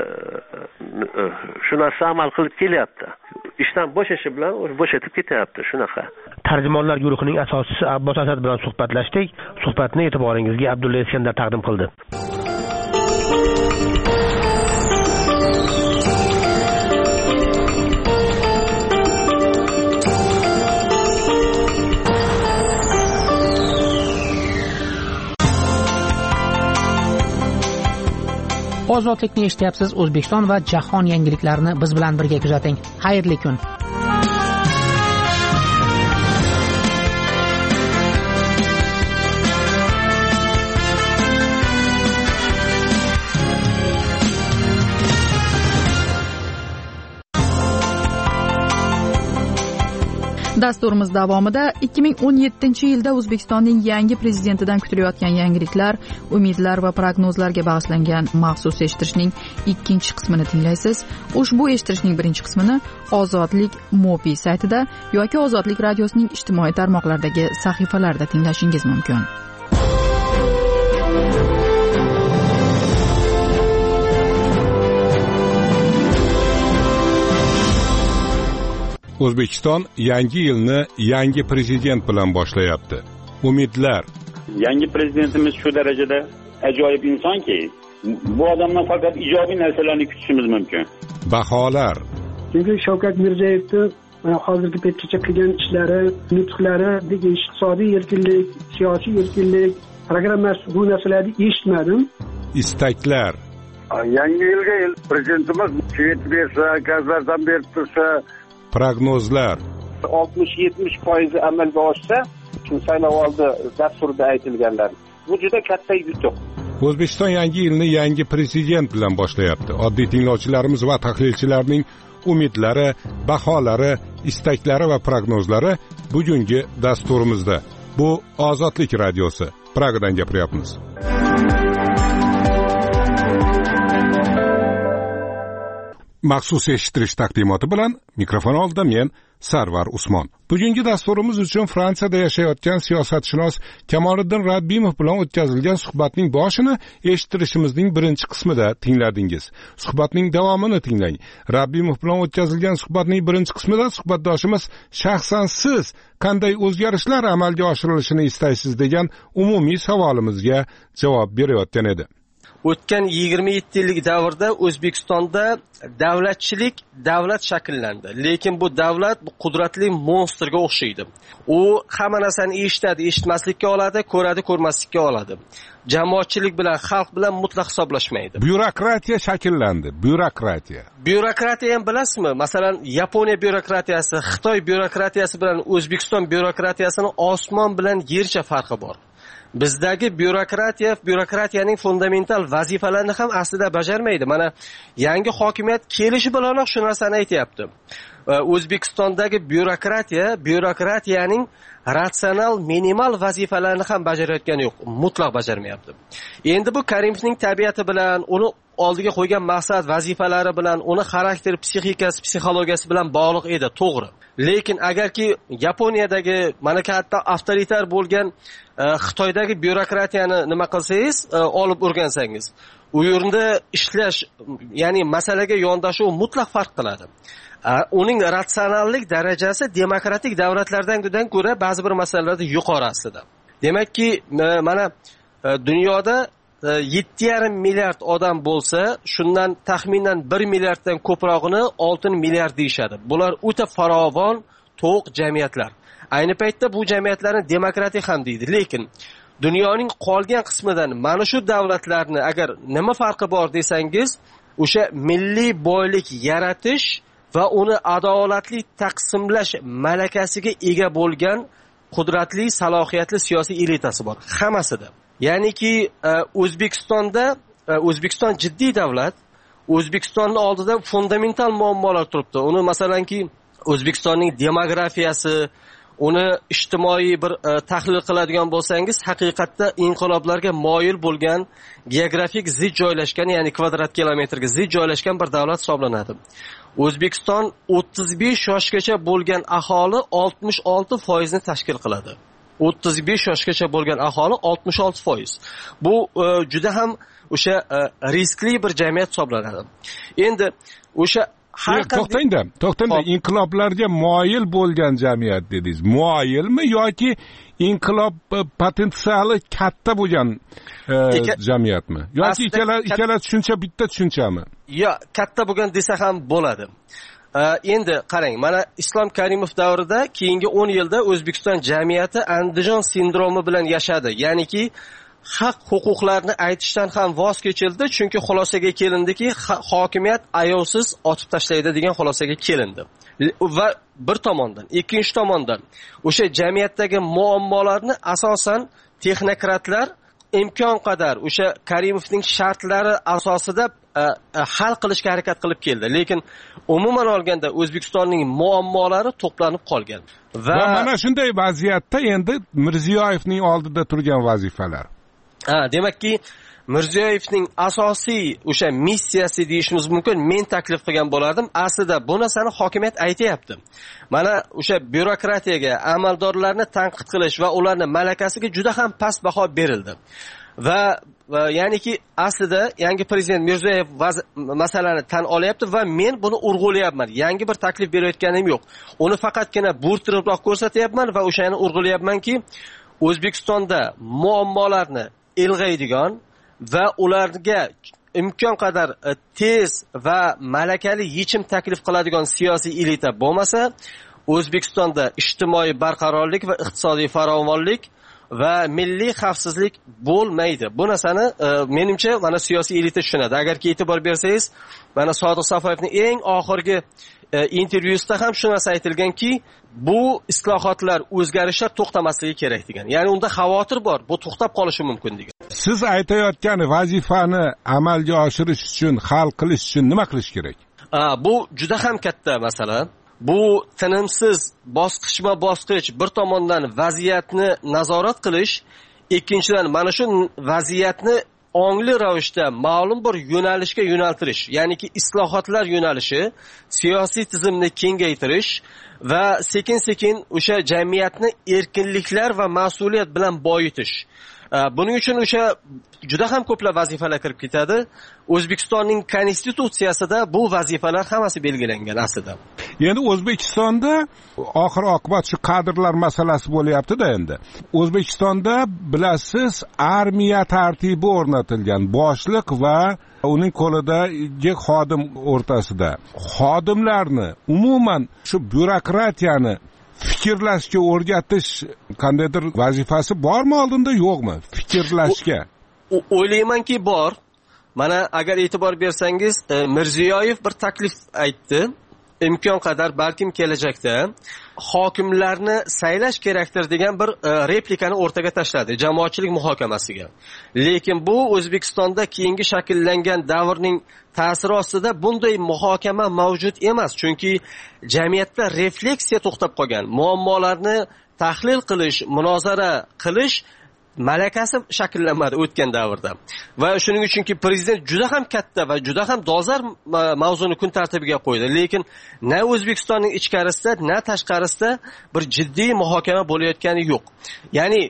shu narsa amal qilib kelyapti. Ishdan bo'shashi bilan bo'shatib ketyapti, shunaqa. Tarjimonlar guruhining asoschisi Abbos Asad bilan suhbatlashdik. Suhbatni e'tiboringizga Abdulla Iskandar taqdim qildi. ozodlikni eshityapsiz. O'zbekiston va jahon yangiliklarini biz bilan birga kuzating. Xayrli kun. Dasturimiz davomida 2017-yilda O'zbekistonning yangi prezidentidan kutilayotgan yangiliklar, umidlar va prognozlarga bag'ishlangan maxsus eshittirishning ikkinchi qismini tinglaysiz. Ushbu eshittirishning birinchi qismini Ozodlik Mobi saytida yoki Ozodlik radiosining ijtimoiy tarmoqlardagi sahifalarida tinglashingiz mumkin. O'zbekiston yangi yilni yangi prezident bilan boshlayapti. Umidlar. Yangi prezidentimiz shu darajada ajoyib insonki, bu odamdan faqat ijobiy narsalarni kutishimiz mumkin. Baholar. Chunki Shavkat Mirziyoyevning hozirgi paytgacha qilgan ishlari, nutqlari, iqtisodiy erkinlik, siyosiy erkinlik programmasi, bu narsalarni eshitmadim. Istaklar. Yangi yilga prezidentimiz svet bersa, gazlardan berib tursa, prognozlar. 60-70% amalga oshsa, shu saylovoldi dasturida aytilganlar. Bu juda katta yutuq. O'zbekiston yangi yilni yangi prezident bilan boshlayapti. Oddiy tinglovchilarimiz va tahlilchilarning umidlari, baholari, istaklari va prognozlari bugungi dasturimizda. Bu Ozodlik radiosi. Pragadan gapiryapmiz. Maxsus eshittirish taqdimoti bilan mikrofon oldida men Sarvar Usmon. Bugungi dasturimiz uchun Fransiyada yashayotgan siyosatshunos Kamoliddin Rabbimov bilan o'tkazilgan suhbatning boshini eshittirishimizning birinchi qismida tingladingiz. Suhbatning davomini tinglang. Rabbimov bilan o'tkazilgan suhbatning birinchi qismida suhbatdoshimiz shaxsan siz qanday o'zgarishlar amalga oshirilishini istaysiz degan umumiy savolimizga javob berayotgan edi. O'tgan 27 yillik davrda O'zbekistonda davlat shakllandi. Lekin bu davlat qudratli monsterga o'xshaydi. U hamma narsani eshitadi, eshitmaslikka oladi, ko'radi, ko'rmaslikka oladi. Jamoatchilik bilan, xalq bilan mutlaq hisoblashmaydi. Byurokratiya shakllandi. Byurokratiya ham bilasizmi? Masalan, Yaponiya byurokratiyasi, Xitoy byurokratiyasi bilan O'zbekiston byurokratiyasining osmon bilan yercha farqi bor. Bizdagi byurokratiyaning fundamental vazifalarini ham aslida bajarmaydi. Mana yangi hokimiyat kelishi bilanoq shu narsani aytayapti. O'zbekistondagi byurokratiyaning ratsional minimal vazifalarini ham bajarayotgani yo'q, mutlaq bajarmayapti. Endi bu Karimovning tabiati bilan, uni oldiga qo'ygan maqsad vazifalari bilan, uni xarakteri, psixikasi, psixologiyasi bilan bog'liq edi, to'g'ri. Lekin agarki Yaponiyadagi mana katta avtoritar bo'lgan Xitoydagi byurokratiyani nima qilsangiz, olib o'rgansangiz, u yerda ishlash, ya'ni masalaga yondashuv mutlaq farq qiladi. Uning ratsionallik darajasi demokratik davlatlardan ko'ra ba'zi bir masalalarda yuqori aslida. Demakki, mana dunyoda 7,5 milliard odam bo'lsa, shundan taxminan 1 milliarddan ko'prog'ini oltin milliard deyishadi. Bular o'ta farovon, to'q jamiyatlar. Ayni paytda bu jamiyatlarni demokratik ham deydi. Lekin dunyoning qolgan qismidan mana shu davlatlarni agar nima farqi bor desangiz, o'sha milliy boylik yaratish va uni adolatli taqsimlash malakasiga ega bo'lgan qudratli, salohiyatli siyosiy elitasi bor hammasida. Ya'niki O'zbekiston jiddiy davlat, O'zbekistonning oldida fundamental muammolar turibdi. Uni masalanki O'zbekistonning demografiyasi, uni ijtimoiy bir tahlil qiladigan bo'lsangiz, haqiqatda inqiloblarga moyil bo'lgan, geografik zid joylashgan, ya'ni kvadrat kilometrga zid joylashgan bir davlat hisoblanadi. O'zbekiston 35 yoshgacha bo'lgan aholi 66% ni tashkil qiladi. 35 yoshgacha bo'lgan aholi 66%. Bu juda ham o'sha riskli bir jamiyat hisoblanadi. Endi o'sha to'xtangda, inqiloblarga moyil bo'lgan jamiyat dedingiz. Moyilmi yoki inqilob potensiali katta bo'lgan jamiyatmi? Yoki ikkala tushuncha bitta tushunchami? Yo, katta bo'lgan desa ham bo'ladi. Endi qarang, mana Islom Karimov davrida keyingi 10 yilda O'zbekiston jamiyati Andijon sindromi bilan yashadi. Ya'niki haq huquqlarni aytishdan ham voz kechildi, chunki xulosaga kelindiki, hokimiyat ayovsiz otib tashlaydi degan xulosaga kelindi. Va bir tomondan, ikkinchi tomondan o'sha jamiyatdagi muammolarni asosan texnokratlar imkon qadar o'sha Karimovning shartlari asosida hal qilishga harakat qilib keldi. Lekin umuman olganda O'zbekistonning muammolari to'planib qolgan. Va mana shunday vaziyatda endi Mirziyoyevning oldida turgan vazifalar. Demakki, Mirziyoyevning asosiy o'sha missiyasi deyishimiz mumkin. Men taklif qilgan bo'lardim. Aslida bu narsani hokimiyat aytayapti. Mana o'sha byurokratiyaga, amaldorlarni tanqid qilish va ularni malakasiga juda ham past baho berildi. Va ya'niki aslida yangi prezident Mirziyoyev masalani tan olyapti va men buni urg'ulayapman. Yangi bir taklif berayotganim yo'q. Uni faqatgina bo'rttiribroq ko'rsatyapman va o'shani urg'ulayapmanki, O'zbekistonda muammolarni ilg'aydigan va ularga imkon qadar tez va malakali yechim taklif qiladigan siyosiy elita bo'lmasa, O'zbekistonda ijtimoiy barqarorlik va iqtisodiy farovonlik va milliy xavfsizlik bo'lmaydi. Bu narsani menimcha mana siyosiy elita tushunadi. Agarki e'tibor bersangiz, mana Sodiq Safoyevning eng oxirgi intervyusida ham shu narsa aytilganki, bu islohotlar, o'zgarishlar to'xtamasligi kerak degan. Ya'ni unda xavotir bor, bu to'xtab qolishi mumkin degan. Siz aytayotgan vazifani amalga oshirish uchun, hal qilish uchun nima qilish kerak? Bu juda ham katta masala. Bu tinimsiz bosqichma-bosqich bir tomondan vaziyatni nazorat qilish, ikkinchidan mana shu vaziyatni ongli ravishda ma'lum bir yo'nalishga yo'naltirish, ya'niki islohotlar yo'nalishi, siyosiy tizimni kengaytirish va sekin-sekin o'sha jamiyatni erkinliklar va mas'uliyat bilan boyitish. Buning uchun o'sha juda ham ko'plab vazifalar kirib ketadi. O'zbekistonning konstitutsiyasida bu vazifalar hammasi belgilangan aslida. Endi O'zbekistonda oxir oqibat shu kadrlar masalasi bo'lyapti-da endi. O'zbekistonda bilasiz, armiya tartibi o'rnatilgan, boshliq va uning qo'lidagi xodim o'rtasida. Xodimlarni umuman shu byurokratiyani fikrlashga o'rgatish qandaydir vazifasi bormi oldinda, yo'qmi? Fikrlashga. O'ylaymanki bor. Mana agar e'tibor bersangiz, Mirziyoyev bir taklif aytdi. Imkon qadar balkim kelajakda hokimlarni saylash kerakdir degan bir replikani o'rtaga tashladi jamoatchilik muhokamasiga. Lekin bu O'zbekistonda keyingi shakllangan davrning ta'siri ostida bunday muhokama mavjud emas, chunki jamiyatda refleksiya to'xtab qolgan. Muammolarni tahlil qilish, munozara qilish malakasi shakllanmadi o'tgan davrda. Va shuning uchunki prezident juda ham katta va juda ham dolzarb mavzuni kun tartibiga qo'ydi. Lekin na O'zbekistonning ichkarisida, na tashqarisida bir jiddiy muhokama bo'layotgani yo'q. Ya'ni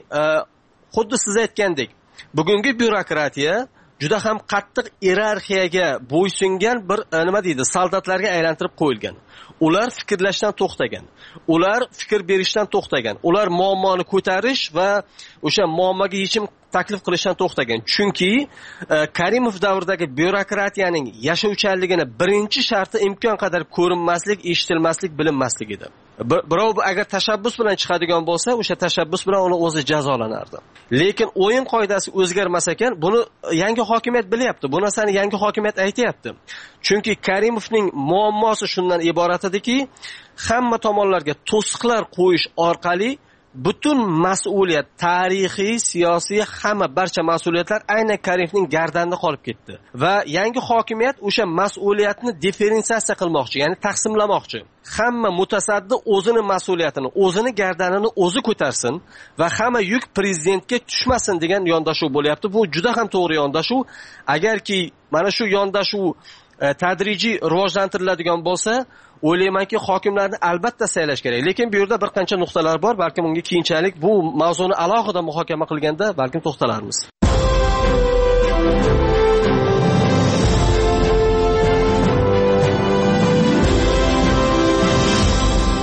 xuddi siz aytgandek, bugungi byurokratiya juda ham qattiq iyerarxiyaga bo'ysungan bir nima deydi, soldatlarga aylantirib qo'yilgan. Ular fikrlashdan to'xtagan. Ular fikr berishdan to'xtagan. Ular muammoni ko'tarish va o'sha muammoga yechim taklif qilishdan to'xtagan. Chunki Karimov davridagi byurokratiyaning yashovchanligini birinchi sharti imkon qadar ko'rinmaslik, eshitilmaslik, bilinmaslik edi. Birov agar tashabbus bilan chiqadigan bo'lsa, o'sha tashabbus bilan uni o'zi jazolanardi. Lekin o'yin qoidasi o'zgarmas ekan, buni yangi hokimiyat bilyapti. Bu narsani yangi hokimiyat aytayapti. Chunki Karimovning muammosi shundan iborat ediki, hamma tomonlarga to'siqlar qo'yish orqali butun mas'uliyat, tarixiy, siyosiy, hamma barcha mas'uliyatlar aynan Karimovning gardanida qolib ketdi. Va yangi hokimiyat o'sha mas'uliyatni diferensiatsiya qilmoqchi, ya'ni taqsimlamoqchi. Hamma mutasaddi o'zini mas'uliyatini, o'zini gardanini o'zi ko'tarsin va hamma yuk prezidentga tushmasin degan yondashuv bo'lyapti. Bu juda ham to'g'ri yondashuv. Agarki mana shu yondashuv tadrijiy rivojlantiriladigan bo'lsa, o'ylaymanki hokimlarni albatta saylash kerak. Lekin bu yerda bir qancha nuqtalar bor. Balkim unga keyinchalik bu mavzuni alohida muhokama qilganda balkim to'xtalarmiz.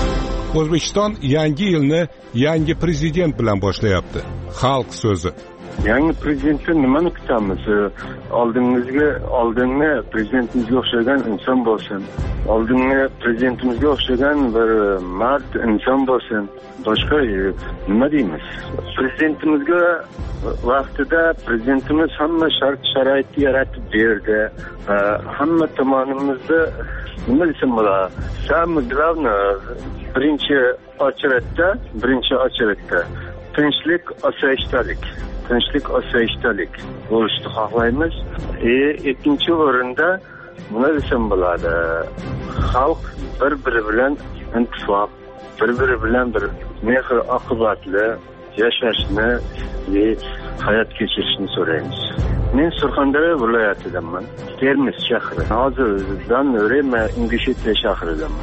O'zbekiston yangi yilni yangi prezident bilan boshlayapti. Xalq so'zi. yangi prezidentdan nimani kutamiz? Oldingi prezidentimizga o'xshagan inson bo'lsin. Oldingi prezidentimizga o'xshagan bir mard inson bo'lsin. Boshqa nima deymiz? Prezidentimizga vaqtida prezidentimiz hamma shart-sharoitni yaratib berdi. Hamma tomonimizni nima desam bo'ladi? Самое главное, birinchi ochiratda tinchlik, osoyishtalik bo'lishni xohlaymiz. Ikkinchi o'rinda nima desam bo'ladi? Xalq bir-biri bilan ittifoq, bir-biri bilan bir mehr-oqibatli yashashni va hayot kechirishni so'raymiz. Men Surxondaryo viloyatidanman. Termiz shahri. Hozirdan Rema Ingushetya shahridanman.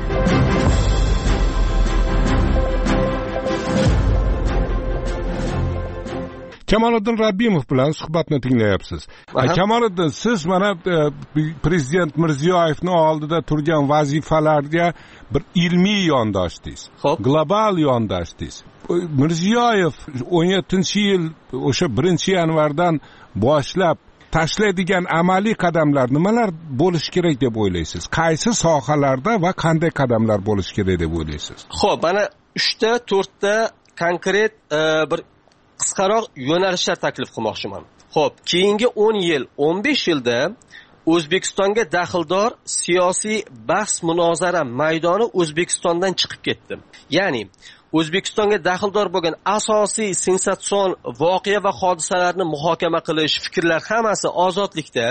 Kamoliddin Rabbimov bilan suhbatni tinglayapsiz. Kamoliddin, siz mana prezident Mirziyoyevning oldida turgan vazifalarga bir ilmiy yondoshdingiz. Global yondoshdingiz. Mirziyoyev 17-yil o'sha 1-yanvardan boshlab tashlaydigan amaliy qadamlar nimalar bo'lishi kerak deb o'ylaysiz? Qaysi sohalarda va qanday qadamlar bo'lishi kerak deb o'ylaysiz? Xo'p, mana 3-4 ta konkret bir qisqaroq yo'nalishlar taklif qilmoqchiman. Xo'p, keyingi 10 yil, 15 yilda O'zbekistonga daxldor siyosiy bahs-munozara maydoni O'zbekistondan chiqib ketdi. Ya'ni O'zbekistonga daxldor bo'lgan asosiy sensatsion voqea va hodisalarni muhokama qilish, fikrlar hammasi ozodlikda,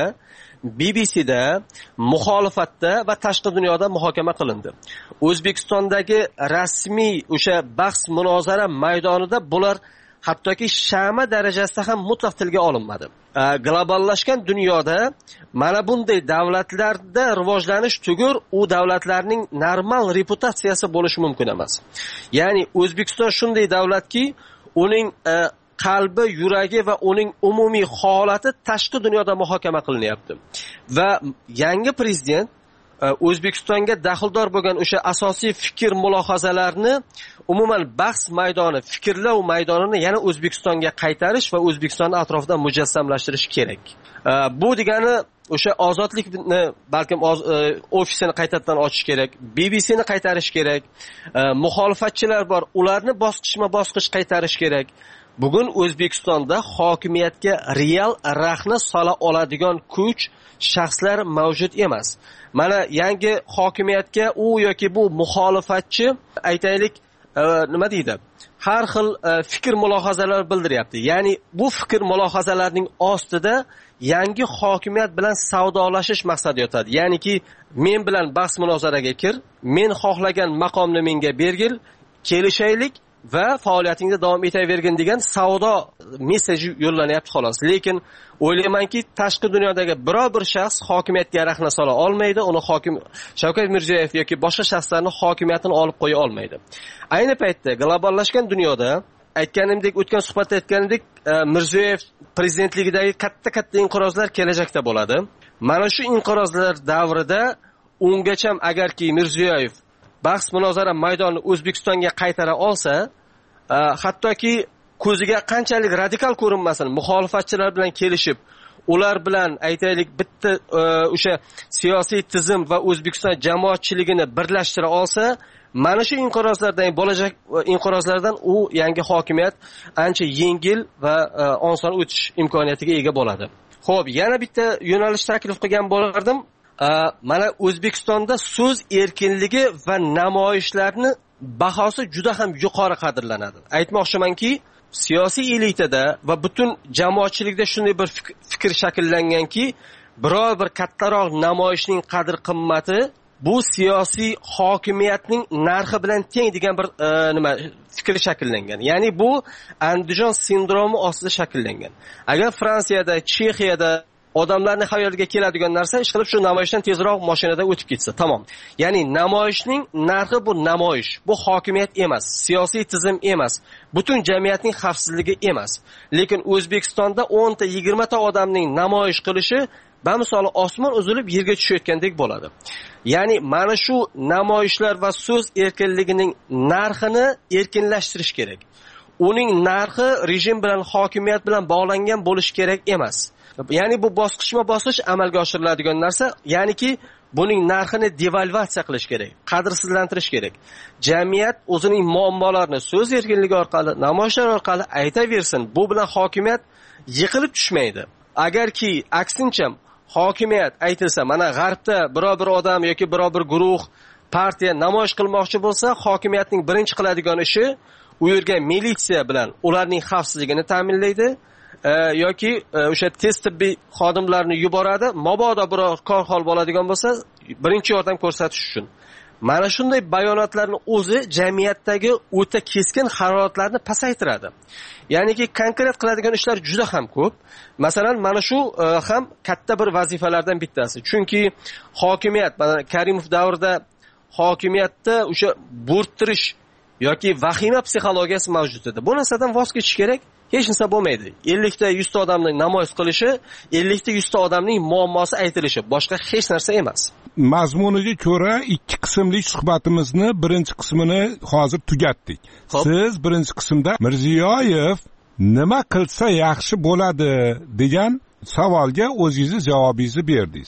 BBCda, muxolifatda va tashqi dunyoda muhokama qilindi. O'zbekistondagi rasmiy o'sha bahs-munozara maydonida bular hattoki shama darajasida ham mutlaq tilga olinmadi. Globallashgan dunyoda mana bunday davlatlarda rivojlanish tugur u davlatlarning normal reputatsiyasi bo'lishi mumkin emas. Ya'ni O'zbekiston shunday davlatki, uning qalbi, yuragi va uning umumiy holati tashqi dunyoda muhokama qilinyapti. Va yangi prezident O'zbekistonga daxldor bo'lgan o'sha asosiy fikr mulohazalarni umuman bahs maydoni, fikrlov maydonini yana O'zbekistonga qaytarish va O'zbekiston atrofida mujassamlashtirish kerak. Bu degani o'sha ozodlikni balkim ofisini qaytadan ochish kerak, BBCni qaytarish kerak, muxolifatchilar bor, ularni bosqichma-bosqich qaytarish kerak. Bugun O'zbekistonda hokimiyatga real rahna sola oladigan kuch, shaxslar mavjud emas. Mana yangi hokimiyatga u yoki bu muxolifatchi aytaylik nima deydi? Har xil fikr mulohazalar bildiryapti. Ya'ni bu fikr mulohazalarning ostida yangi hokimiyat bilan savdolashish maqsadi yotadi. Ya'niki men bilan bahs munozaraga kir, men xohlagan maqomni menga bergil, kelishaylik va faoliyatingda davom etavergin degan savdo messeji yo'llanyapti xolos. Lekin o'ylaymanki, tashqi dunyodagi biror bir shaxs hokimiyatga rahna sola olmaydi, uni Shavkat Mirziyoyev yoki boshqa shaxslarni hokimiyatini olib qo'ya olmaydi. Ayni paytda globallashgan dunyoda aytganimdek, o'tgan suhbatda aytganimdek, Mirziyoyev prezidentligidagi katta inqirozlar kelajakda bo'ladi. Mana shu inqirozlar davrida ungacha agarki Mirziyoyev bahs munozara maydoni O'zbekistonga qaytara olsa, hattoki ko'ziga qanchalik radikal ko'rinmasin, muxolifatchilar bilan kelishib, ular bilan aytaylik bitta o'sha siyosiy tizim va O'zbekiston jamoatchiligini birlashtira olsa, mana shu inqirozlardan, bo'lajak inqirozlardan u yangi hokimiyat ancha yengil va oson o'tish imkoniyatiga ega bo'ladi. Xo'p, yana bitta yo'nalish taklif qilgan bo'lardim. Mana O'zbekistonda so'z erkinligi va namoyishlarni bahosi juda ham yuqori qadrlanadi. Aytmoqchimanki, siyosiy elitada va butun jamoatchilikda shunday bir fikr shakllanganki, biror bir kattaroq namoyishning qadr qimmati bu siyosiy hokimiyatning narxi bilan teng degan bir fikr shakllangan. Ya'ni bu Andijon sindromi ostida shakllangan. Agar Fransiyada, Chexiyada odamlarning xayoliga keladigan narsa ish qilib shu namoyishdan tezroq mashinada o'tib ketsa, tamom. Ya'ni namoyishning narxi bu namoyish, bu hokimiyat emas, siyosiy tizim emas, butun jamiyatning xavfsizligi emas. Lekin O'zbekistonda 10 ta, 20 ta odamning namoyish qilishi bamisoli osmon uzilib yerga tushayotgandek bo'ladi. Ya'ni mana shu namoyishlar va so'z erkinligining narxini erkinlashtirish kerak. uning narxi rejim bilan, hokimiyat bilan bog'langan bo'lishi kerak emas. Ya'ni bu bosqichma-bosqich amalga oshiriladigan narsa, ya'niki buning narxini devalvatsiya qilish kerak, qadrsizlantirish kerak. Jamiyat o'zining muammolarini so'z erkinligi orqali, namoyishlar orqali aytaversin. Bu bilan hokimiyat yiqilib tushmaydi. Agarki aksincha hokimiyat aytilsa, mana g'arbda biror bir odam yoki biror bir guruh, partiya namoyish qilmoqchi bo'lsa, hokimiyatning birinchi qiladigan ishi u yerga militsiya bilan ularning xavfsizligini ta'minlaydi yoki o'sha tez tibbiy xodimlarni yuboradi. Mabodo biror kor hol bo'ladigan bo'lsa, birinchi yordam ko'rsatish uchun. Mana shunday bayonotlarning o'zi jamiyatdagi o'ta keskin haroratlarni pasaytiradi. Ya'niki konkret qiladigan ishlar juda ham ko'p. Masalan, mana shu ham katta bir vazifalardan bittasi. Chunki hokimiyat, mana Karimov davrida hokimiyatda o'sha bo'rttirish yoki vahima psixologiyasi mavjud edi. Bu narsadan voz kechish kerak. Hech narsa bo'lmaydi. 50 ta 100 ta odamning namoyish qilishi, 50 ta 100 ta odamning muammosi aytilishi, boshqa hech narsa emas. Mazmuniga ko'ra ikki qismlik suhbatimizni birinchi qismini hozir tugatdik. Siz birinchi qismda Mirziyoyev nima qilsa yaxshi bo'ladi degan savolga o'zingiz javobingizni berdingiz.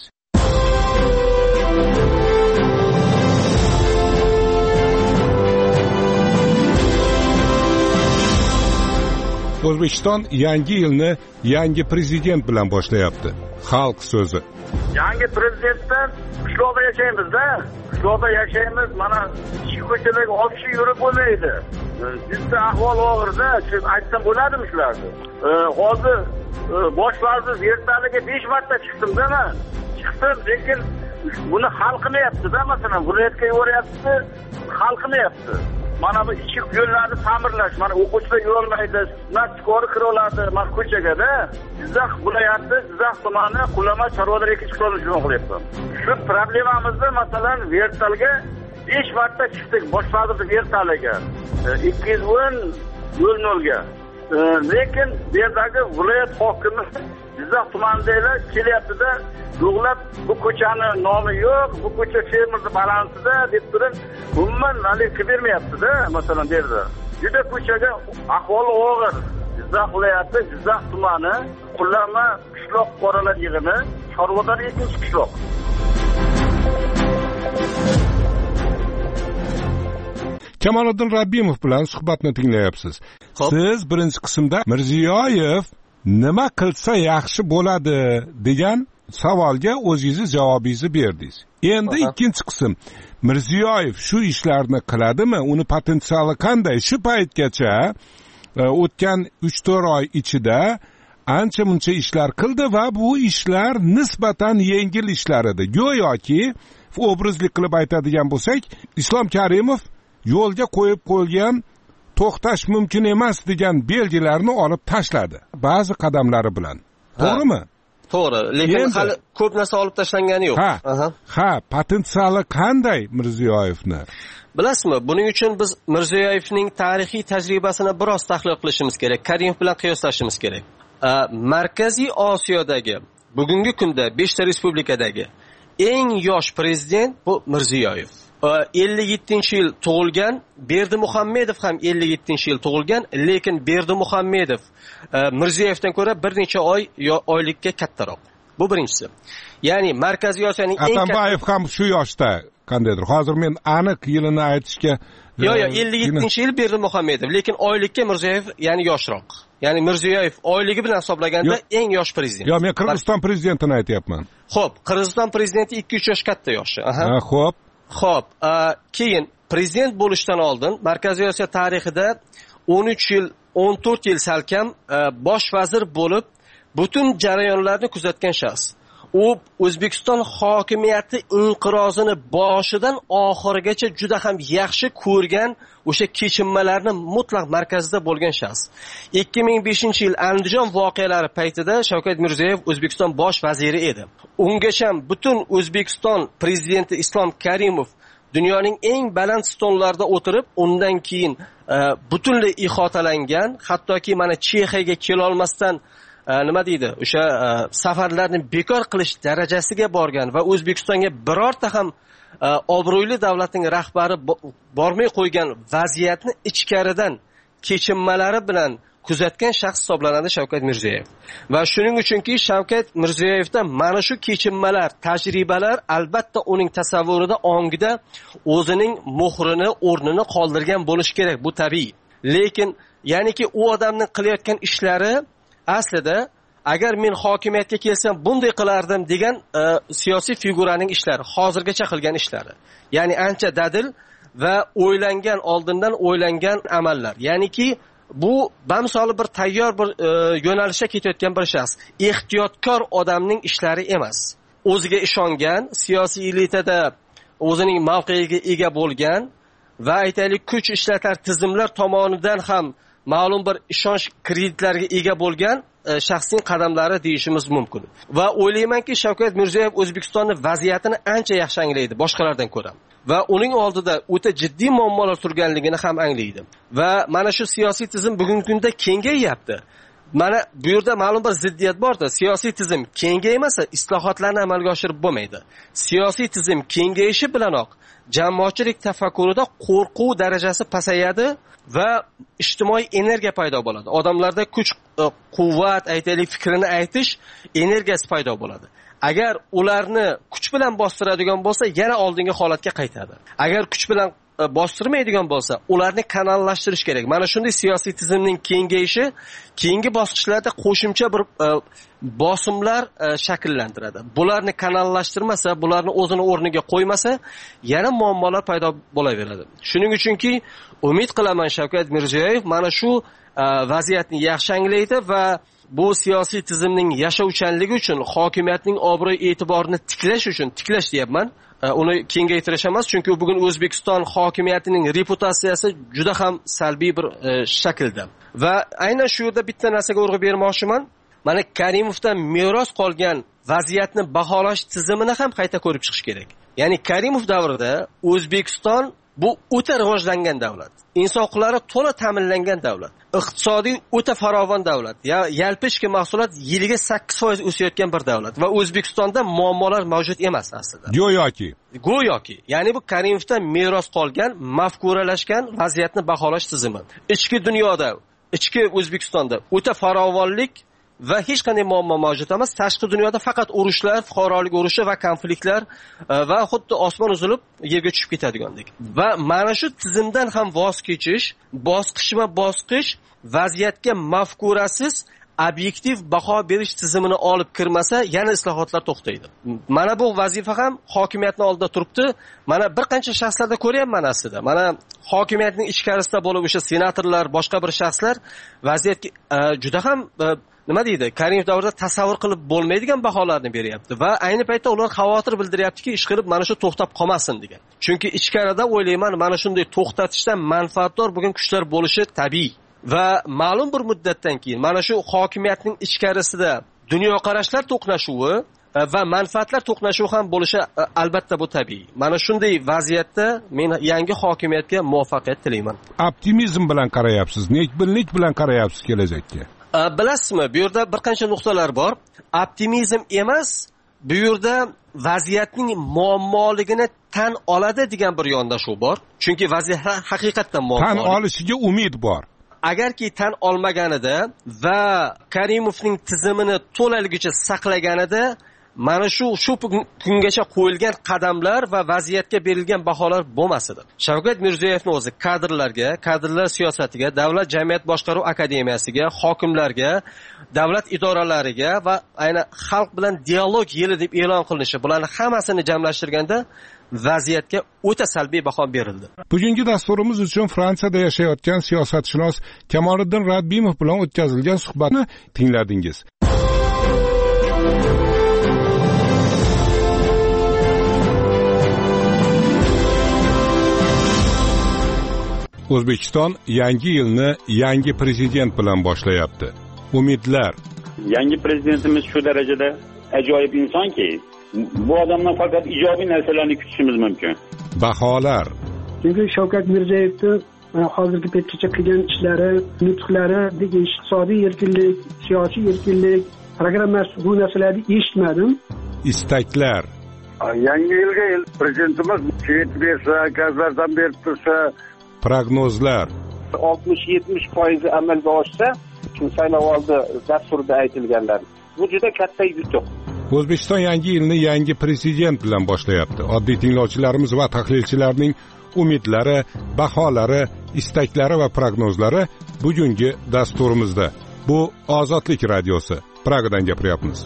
O'zbekiston yangi yilni yangi prezident bilan boshlayapti. Xalq so'zi. Yangi prezidentdan qishloqda yashaymiz-da. Qishloqda yashaymiz, mana ko'chalarga olib yurib bo'lmaydi. Bizda ahvol og'ir-da, aytsam bo'ladimi shularni? Hozir bosh vazir ertaliga 5 marta chiqdim-da men. Chiqdim, lekin buni hal qilmayapti-da, masalan, viloyatga yuboryapti, hal qilmayapti. Mana bu ichki yo'llarni ta'mirlash, mana o'quvchilar yurolmaydi, naskori kira oladi, mana ko'chaga-da. Jizzax viloyati, Jizzax tumani Qulama chorvalar ekish qurilishi qilyapti. Shu problemamizni masalan vertalga 5 marta chiqdik, bosh vazir vertaliga. 210 ga. Lekin bu yerdagi viloyat hokimi Jizzax tumanidagilar kelyapti-da, yo'qlab bu ko'chani nomi yo'q, bu ko'cha fermerni balansida deb turib, umuman hali qilib bermayapti-da, masalan derdi. Juda ko'chaga ahvoli og'ir. Jizzax viloyati, Jizzax tumani, Qulama qishloq qoralar yig'ini, chorvalar ekinchi qishloq. Kamoliddin Rabbimov bilan suhbatni tinglayapsiz. Siz birinchi qismda Mirziyoyev nima qilsa yaxshi bo'ladi degan savolga o'zingiz javobingizni berdingiz. Endi ikkinchi qism. Mirziyoyev shu ishlarni qiladimi? Uni potensiali qanday? Shu paytgacha o'tgan 3-4 oy ichida ancha-muncha ishlar qildi va bu ishlar nisbatan yengil ishlar edi. Go'yoki obrazli qilib aytadigan bo'lsak, Islom Karimov yo'lga qo'yib qo'ygan to'xtash mumkin emas degan belgilarni olib tashladi ba'zi qadamlari bilan. To'g'rimi? To'g'ri, lekin hali ko'p narsa olib tashlangani yo'q. Ha, potensiali qanday Mirziyoyevni? Bilasizmi, buning uchun biz Mirziyoyevning tarixiy tajribasini biroz tahlil qilishimiz kerak, Karimov bilan qiyoslashimiz kerak. Markaziy Osiyodagi bugungi kunda 5 ta respublikadagi eng yosh prezident bu Mirziyoyev. 57-yil tug'ilgan, Berdimuhammedov ham 57-yil tug'ilgan, lekin Berdimuhammedov Mirziyoyevdan ko'ra bir necha oylikka kattaroq. Bu birinchisi. Ya'ni Markaziy Osiyoning eng Atambayev ham shu yoshda qandaydir. Hozir men aniq yilini aytishga Yo'q, 57-yil Berdimuhammedov, lekin oylikka Mirziyoyev ya'ni yoshroq. Ya'ni Mirziyoyev oyligi bilan hisoblaganda eng yosh prezident. Yo'q, men Qirg'iziston prezidentini aytyapman. Xo'p, Qirg'iziston prezidenti 2-3 yosh katta yoshi. Xo'p. Xo'p, keyin prezident bo'lishdan oldin Markaziy Osiyo tarixida 13 yil, 14 yil salkam bosh vazir bo'lib, butun jarayonlarni kuzatgan shaxs. U O'zbekiston hokimiyati inqirozini boshidan oxirigacha juda ham yaxshi ko'rgan, o'sha kechinmalarni mutlaq markazida bo'lgan shaxs. 2005-yil Andijon voqealari paytida Shavkat Mirziyoyev O'zbekiston bosh vaziri edi. Ungacha butun O'zbekiston prezidenti Islom Karimov dunyoning eng baland stollarida o'tirib, undan keyin butunlay ihotalangan, hattoki mana Chexiyaga kela olmasdan nima deydi, o'sha safarlarni bekor qilish darajasiga borgan va O'zbekistonga birorta ham obro'li davlatning rahbari bormay qo'ygan vaziyatni ichkaridan kechinmalari bilan kuzatgan shaxs hisoblanadi Shavkat Mirziyoyev. Va shuning uchunki Shavkat Mirziyoyevda mana shu kechinmalar, tajribalar albatta uning tasavvurida, ongida o'zining muhrini, o'rnini qoldirgan bo'lishi kerak, bu tabiiy. Lekin ya'niki u odamning qilayotgan ishlari aslida agar men hokimiyatga kelsam bunday qilardim degan siyosiy figuraning ishlari, hozirgacha qilgan ishlari. Ya'ni ancha dadil va o'ylangan, oldindan o'ylangan amallar. Ya'niki bu bamisoli bir tayyor bir yo'nalishga ketayotgan bir shaxs. Ehtiyotkor odamning ishlari emas. O'ziga ishongan, siyosiy elitada o'zining mavqeiga ega bo'lgan va aytaylik kuch ishlatar tizimlar tomonidan ham ma'lum bir ishonch kreditlariga ega bo'lgan shaxsning qadamlari deyishimiz mumkin. Va o'ylaymanki Shavkat Mirziyoyev O'zbekistonning vaziyatini ancha yaxshi anglaydi boshqalardan ko'ra. Va uning oldida o'ta jiddiy muammolar turganligini ham anglaydi. Va mana shu siyosiy tizim bugungi kunda kengayapti. Mana bu yerda ma'lum bir ziddiyat borda. Siyosiy tizim kengaymasa islohotlarni amalga oshirib bo'lmaydi. Siyosiy tizim kengayishi bilanoq jamoatchilik tafakkurida qo'rquv darajasi pasayadi va ijtimoiy energiya paydo bo'ladi. Odamlarda kuch, quvvat, aytaylik fikrini aytish energiyasi paydo bo'ladi. Agar ularni kuch bilan bostiradigan bo'lsa, yana oldingi holatga qaytadi. Agar kuch bilan bostirmaydigan bo'lsa, ularni kanallashtirish kerak. Mana shunday siyosiy tizimning kengayishi keyingi bosqichlarda qo'shimcha bir bosimlar shakllantiradi. Bularni kanallashtirmasa, bularni o'zini o'rniga qo'ymasa, yana muammolar paydo bo'laveradi. Shuning uchunki umid qilaman Shavkat Mirziyoyev mana shu vaziyatni yaxshi anglaydi va bu siyosiy tizimning yashovchanligi uchun, hokimiyatning obro' e'tiborini tiklash uchun, tiklash deyapman, uni kengaytirish emas, chunki bugun O'zbekiston hokimiyatining reputatsiyasi juda ham salbiy bir shaklda. Va aynan shu yerda bitta narsaga urg'u bermoqchiman. Mana Karimovdan meros qolgan vaziyatni baholash tizimini ham qayta ko'rib chiqish kerak. Ya'ni Karimov davrida O'zbekiston bu o'ta rivojlangan davlat. Inson huquqlari to'la ta'minlangan davlat. Iqtisodiy o'ta farovon davlat. Yalpi mahsulot yiliga 8% o'sayotgan bir davlat va O'zbekistonda muammolar mavjud emas aslida. Go'yoki. Ya'ni bu Karimovdan meros qolgan, mafkuralashgan vaziyatni baholash tizimi. Ichki dunyoda, ichki O'zbekistonda o'ta farovonlik va hech qanday muammo mavjud emas. Tashqi dunyoda faqat urushlar, fuqarolik urushi va konfliktlar va xuddi osmon uzilib yerga tushib ketadigandek. Va mana shu tizimdan ham voz kechish, bosqichma-bosqich vaziyatga mafkurasiz obyektiv baho berish tizimini olib kirmasa, yana islohotlar to'xtaydi. Mana bu vazifa ham hokimiyatning oldida turibdi. Mana bir qancha shaxslarda ko'ryapman aslida. Mana hokimiyatning ichkarisida bo'lib o'sha senatorlar, boshqa bir shaxslar vaziyatga juda ham nima deydi, Karimov davrida tasavvur qilib bo'lmaydigan baholarni beryapti va ayni paytda ular xavotir bildiryaptiki, ish qilib mana shu to'xtab qolmasin degan. Chunki ichkarida o'ylayman, mana shunday to'xtatishdan manfaatdor bo'lgan kuchlar bo'lishi tabiiy. Va ma'lum bir muddatdan keyin mana shu hokimiyatning ichkarisida dunyoqarashlar to'qnashuvi va manfaatlar to'qnashuvi ham bo'lishi albatta bu tabiiy. Mana shunday vaziyatda men yangi hokimiyatga muvaffaqiyat tilayman. Optimizm bilan qarayapsiz, nekbinlik bilan qarayapsiz kelajakka. Bilasizmi, bu yerda bir qancha nuqtalar bor. Optimizm emas, bu yerda vaziyatning muammoligini tan oladi degan bir yondashuv bor. Chunki vaziyat haqiqatdan muammo. Tan olishiga umid bor. Agarki tan olmaganida va Karimovning tizimini to'laligicha saqlaganida mana shu kungacha qo'yilgan qadamlar va vaziyatga berilgan baholar bo'lmas edi. Shavkat Mirziyoyevning o'zi kadrlar siyosatiga, davlat jamiyat boshqaruv akademiyasiga, hokimlarga, davlat idoralariga va aynan xalq bilan dialog yili deb e'lon qilinishi, bularni hammasini jamlashtirganda vaziyatga o'ta salbiy baho berildi. Bugungi dasturimiz uchun Fransiyada yashayotgan siyosatshunos Kamoliddin Rabbimov bilan o'tkazilgan suhbatni tingladingiz. O'zbekiston yangi yilni yangi prezident bilan boshlayapti. Umidlar. Yangi prezidentimiz shu darajada ajoyib insonki, bu odamdan faqat ijobiy narsalarni kutishimiz mumkin. Baholar. Chunki Shavkat Mirziyoyevning hozirgi paytgacha qilgan ishlari, nutqlari, iqtisodiy erkinlik, siyosiy erkinlik programmasi, bu narsalarni eshitmadim. Istaklar. Yangi yilga prezidentimiz chek bersa, gazlardan berib tursa. Prognozlar. 60-70% amalga oshsa, shu saylovoldi dasturida aytilganlar. Bu juda katta yutuq. O'zbekiston yangi yilni yangi prezident bilan boshlayapti. Oddiy tinglovchilarimiz va tahlilchilarning umidlari, baholari, istaklari va prognozlari bugungi dasturimizda. Bu Ozodlik radiosi. Pragadan gapiryapmiz.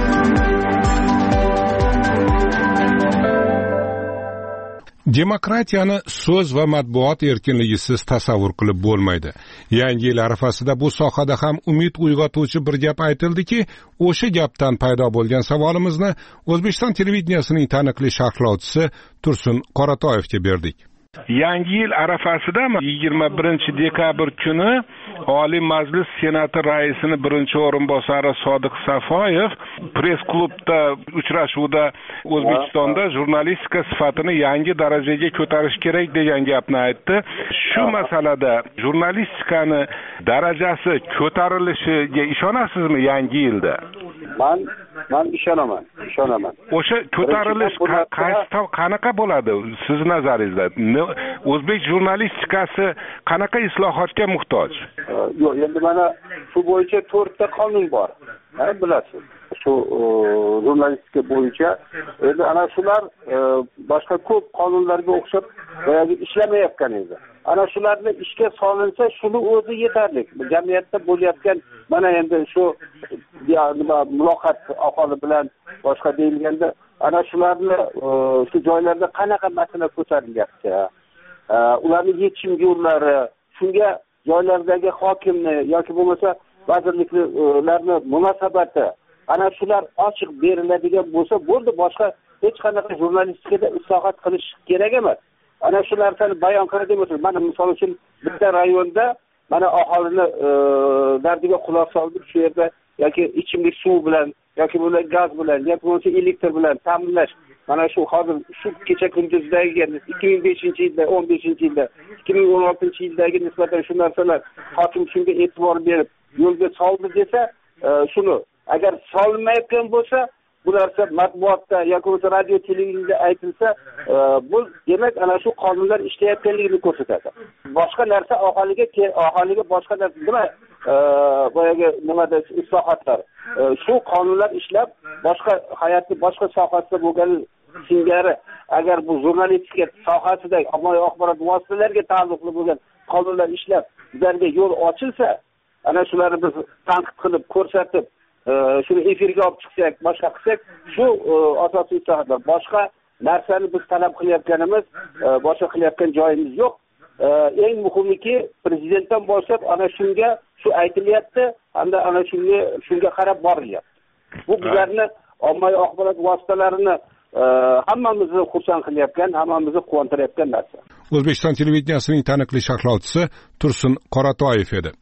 Demokratiyani so'z va matbuot erkinligisiz tasavvur qilib bo'lmaydi. Yangi yil arafasida bu sohada ham umid uyg'otuvchi bir gap aytildiki, o'sha gapdan paydo bo'lgan savolimizni O'zbekiston televideniyasining taniqli sharhlovchisi Tursun Qoratoyevga berdik. Yangi yil arafasidami 21 dekabr kuni Oliy Majlis Senati raisining birinchi o'rinbosari Sodiq Safoyev press klubda uchrashuvda O'zbekistonda jurnalistika sifatini yangi darajaga ko'tarish kerak degan gapni aytdi. Shu masalada jurnalistikani darajasi ko'tarilishiga ishonasizmi yangi yilda? Men ishonaman. O'sha ko'tarilish qanaqa bo'ladi siz nazaringizda? O'zbek jurnalistikasi qanaqa islohotga muhtoj? Yo'q, endi mana shu bo'yicha 4 ta qonun bor. Bilasiz. Shu jurnalistika bo'yicha endi ana shular boshqa ko'p qonunlarga o'xshab ishlamayotgan edi. Ana shularni ishga solinsa, shuni o'zi yetarli. Jamiyatda bo'layotgan mana endi shu muloqot aholi bilan boshqa deyilganda ana shularni shu joylarda qanaqa masala ko'tarilyapti, ularni yechim yo'llari, shunga joylardagi hokimni yoki bo'lmasa vazirliklarni munosabati, ana shular ochiq beriladigan bo'lsa bo'ldi, boshqa hech qanaqa jurnalistikada islohot qilish kerak emas. Ana shu narsani bayon qildim. Mana misol uchun bitta rayonda mana aholini dardiga quloq solib shu yerda yoki ichimlik suv bilan yoki bo'lmasa gaz bilan yoki bo'lmasa elektr bilan ta'minlash. Mana shu hozir shu kecha kunduzdagi 2005-yilda, 15-yilda, 2016-yildagi nisbatan shu narsalar hokim shunga e'tibor berib yo'lga soldi desa, shuni agar solmayotgan bo'lsa, bu narsa matbuotda yoki bo'lmasa radio televideniyada aytilsa, bu demak ana shu qonunlar ishlayotganligini ko'rsatadi. Boshqa narsa aholiga boshqa narsa nima boyagi nimada islohotlar. Shu qonunlar ishlab boshqa hayotni boshqa sohasida bo'lgan singari agar bu jurnalistika sohasidagi ommaviy axborot vositalariga taalluqli bo'lgan qonunlar ishlab ularga yo'l ochilsa, ana shularni biz tanqid qilib ko'rsatib shuni efirga olib chiqsak, boshqa qilsak, shu asosiy islohotlar. Boshqa narsani biz talab qilayotganimiz, boshqa qilayotgan joyimiz yo'q. Eng muhimligi prezidentdan boshlab ana shunga shu aytilyapti, hamda ana shunga qarab borilyapti. Bu bizlarni ommaviy axborot vositalarini hammamizni xursand qilayotgan, hammamizni quvontirayotgan narsa. O'zbekiston televideniyasining taniqli sharhlovchisi Tursun Qoratoyev edi.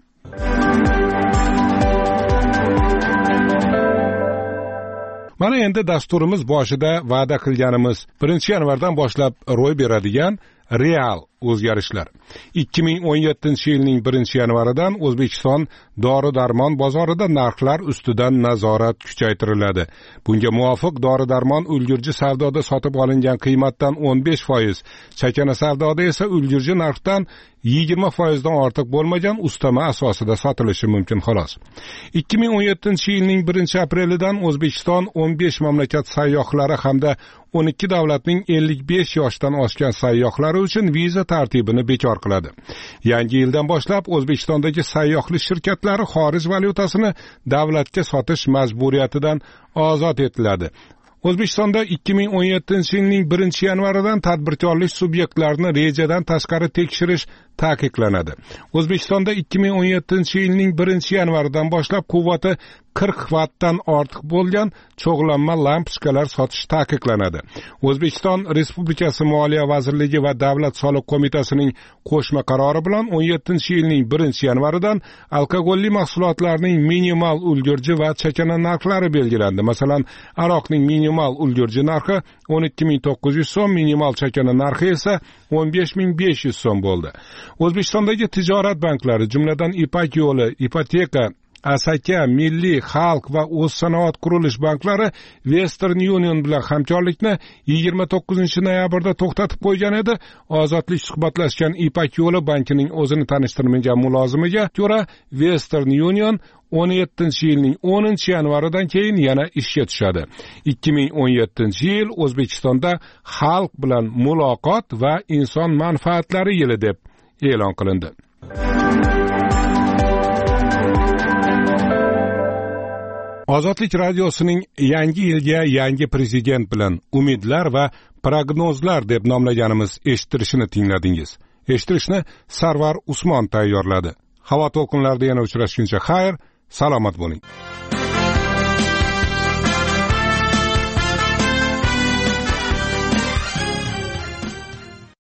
Mana endi dasturimiz boshida va'da qilganimiz 1-yanvardan boshlab ro'y beradigan real o'zgarishlar. 2017-yilning 1-yanvaridan O'zbekiston dori-darmon bozorida narxlar ustidan nazorat kuchaytiriladi. Bunga muvofiq dori-darmon ulgurji savdoda sotib olingan qiymatdan 15%, chakana savdoda esa ulgurji narxdan 20% dan ortiq bo'lmagan ustama asosida sotilishi mumkin xolos. 2017-yilning 1-aprelidan O'zbekiston 15 mamlakat sayyohlari hamda 12 davlatning 55 yoshdan oshgan sayyohlari uchun viza tartibini bekor qiladi. Yangi yildan boshlab O'zbekistondagi sayyohlik shirkatlari xorij valyutasini davlatga sotish majburiyatidan ozod etiladi. O'zbekistonda 2017-yilning 1-yanvaridan tadbirkorlik subyektlarini rejadan tashqari tekshirish taqiqlanadi. O'zbekistonda 2017-yilning 1-yanvaridan boshlab quvvati 40 vattdan ortiq bo'lgan cho'g'lanma lampochkalar sotish taqiqlanadi. O'zbekiston Respublikasi Moliya vazirligi va Davlat soliq qo'mitasining qo'shma qarori bilan 17-yilning 1-yanvaridan alkogolli mahsulotlarning minimal ulgurji va chakana narxlari belgilandi. Masalan, aroqning minimal ulgurji narxi 12.900 so'm, minimal chakana narxi esa 15.500 so'm bo'ldi. O'zbekistondagi tijorat banklari, jumladan Ipak yo'li, ipoteka, Asaka, Milliy, Xalq va O'zsanoat qurilish banklari Western Union bilan hamkorlikni 29-noyabrda to'xtatib qo'ygan edi. Ozodlik suhbatlashgan Ipak yo'li bankining o'zini tanishtirmagan mulozimiga ko'ra, Western Union 17-yilning 10-yanvaridan keyin yana ishga tushadi. 2017-yil O'zbekistonda xalq bilan muloqot va inson manfaatlari yili deb e'lon qilindi. Ozodlik radiosining yangi yilga yangi prezident bilan umidlar va prognozlar deb nomlaganimiz eshittirishini tingladingiz. Eshittirishni Sarvar Usmon tayyorladi. Havo to'lqinlarida yana uchrashguncha xayr, salomat bo'ling.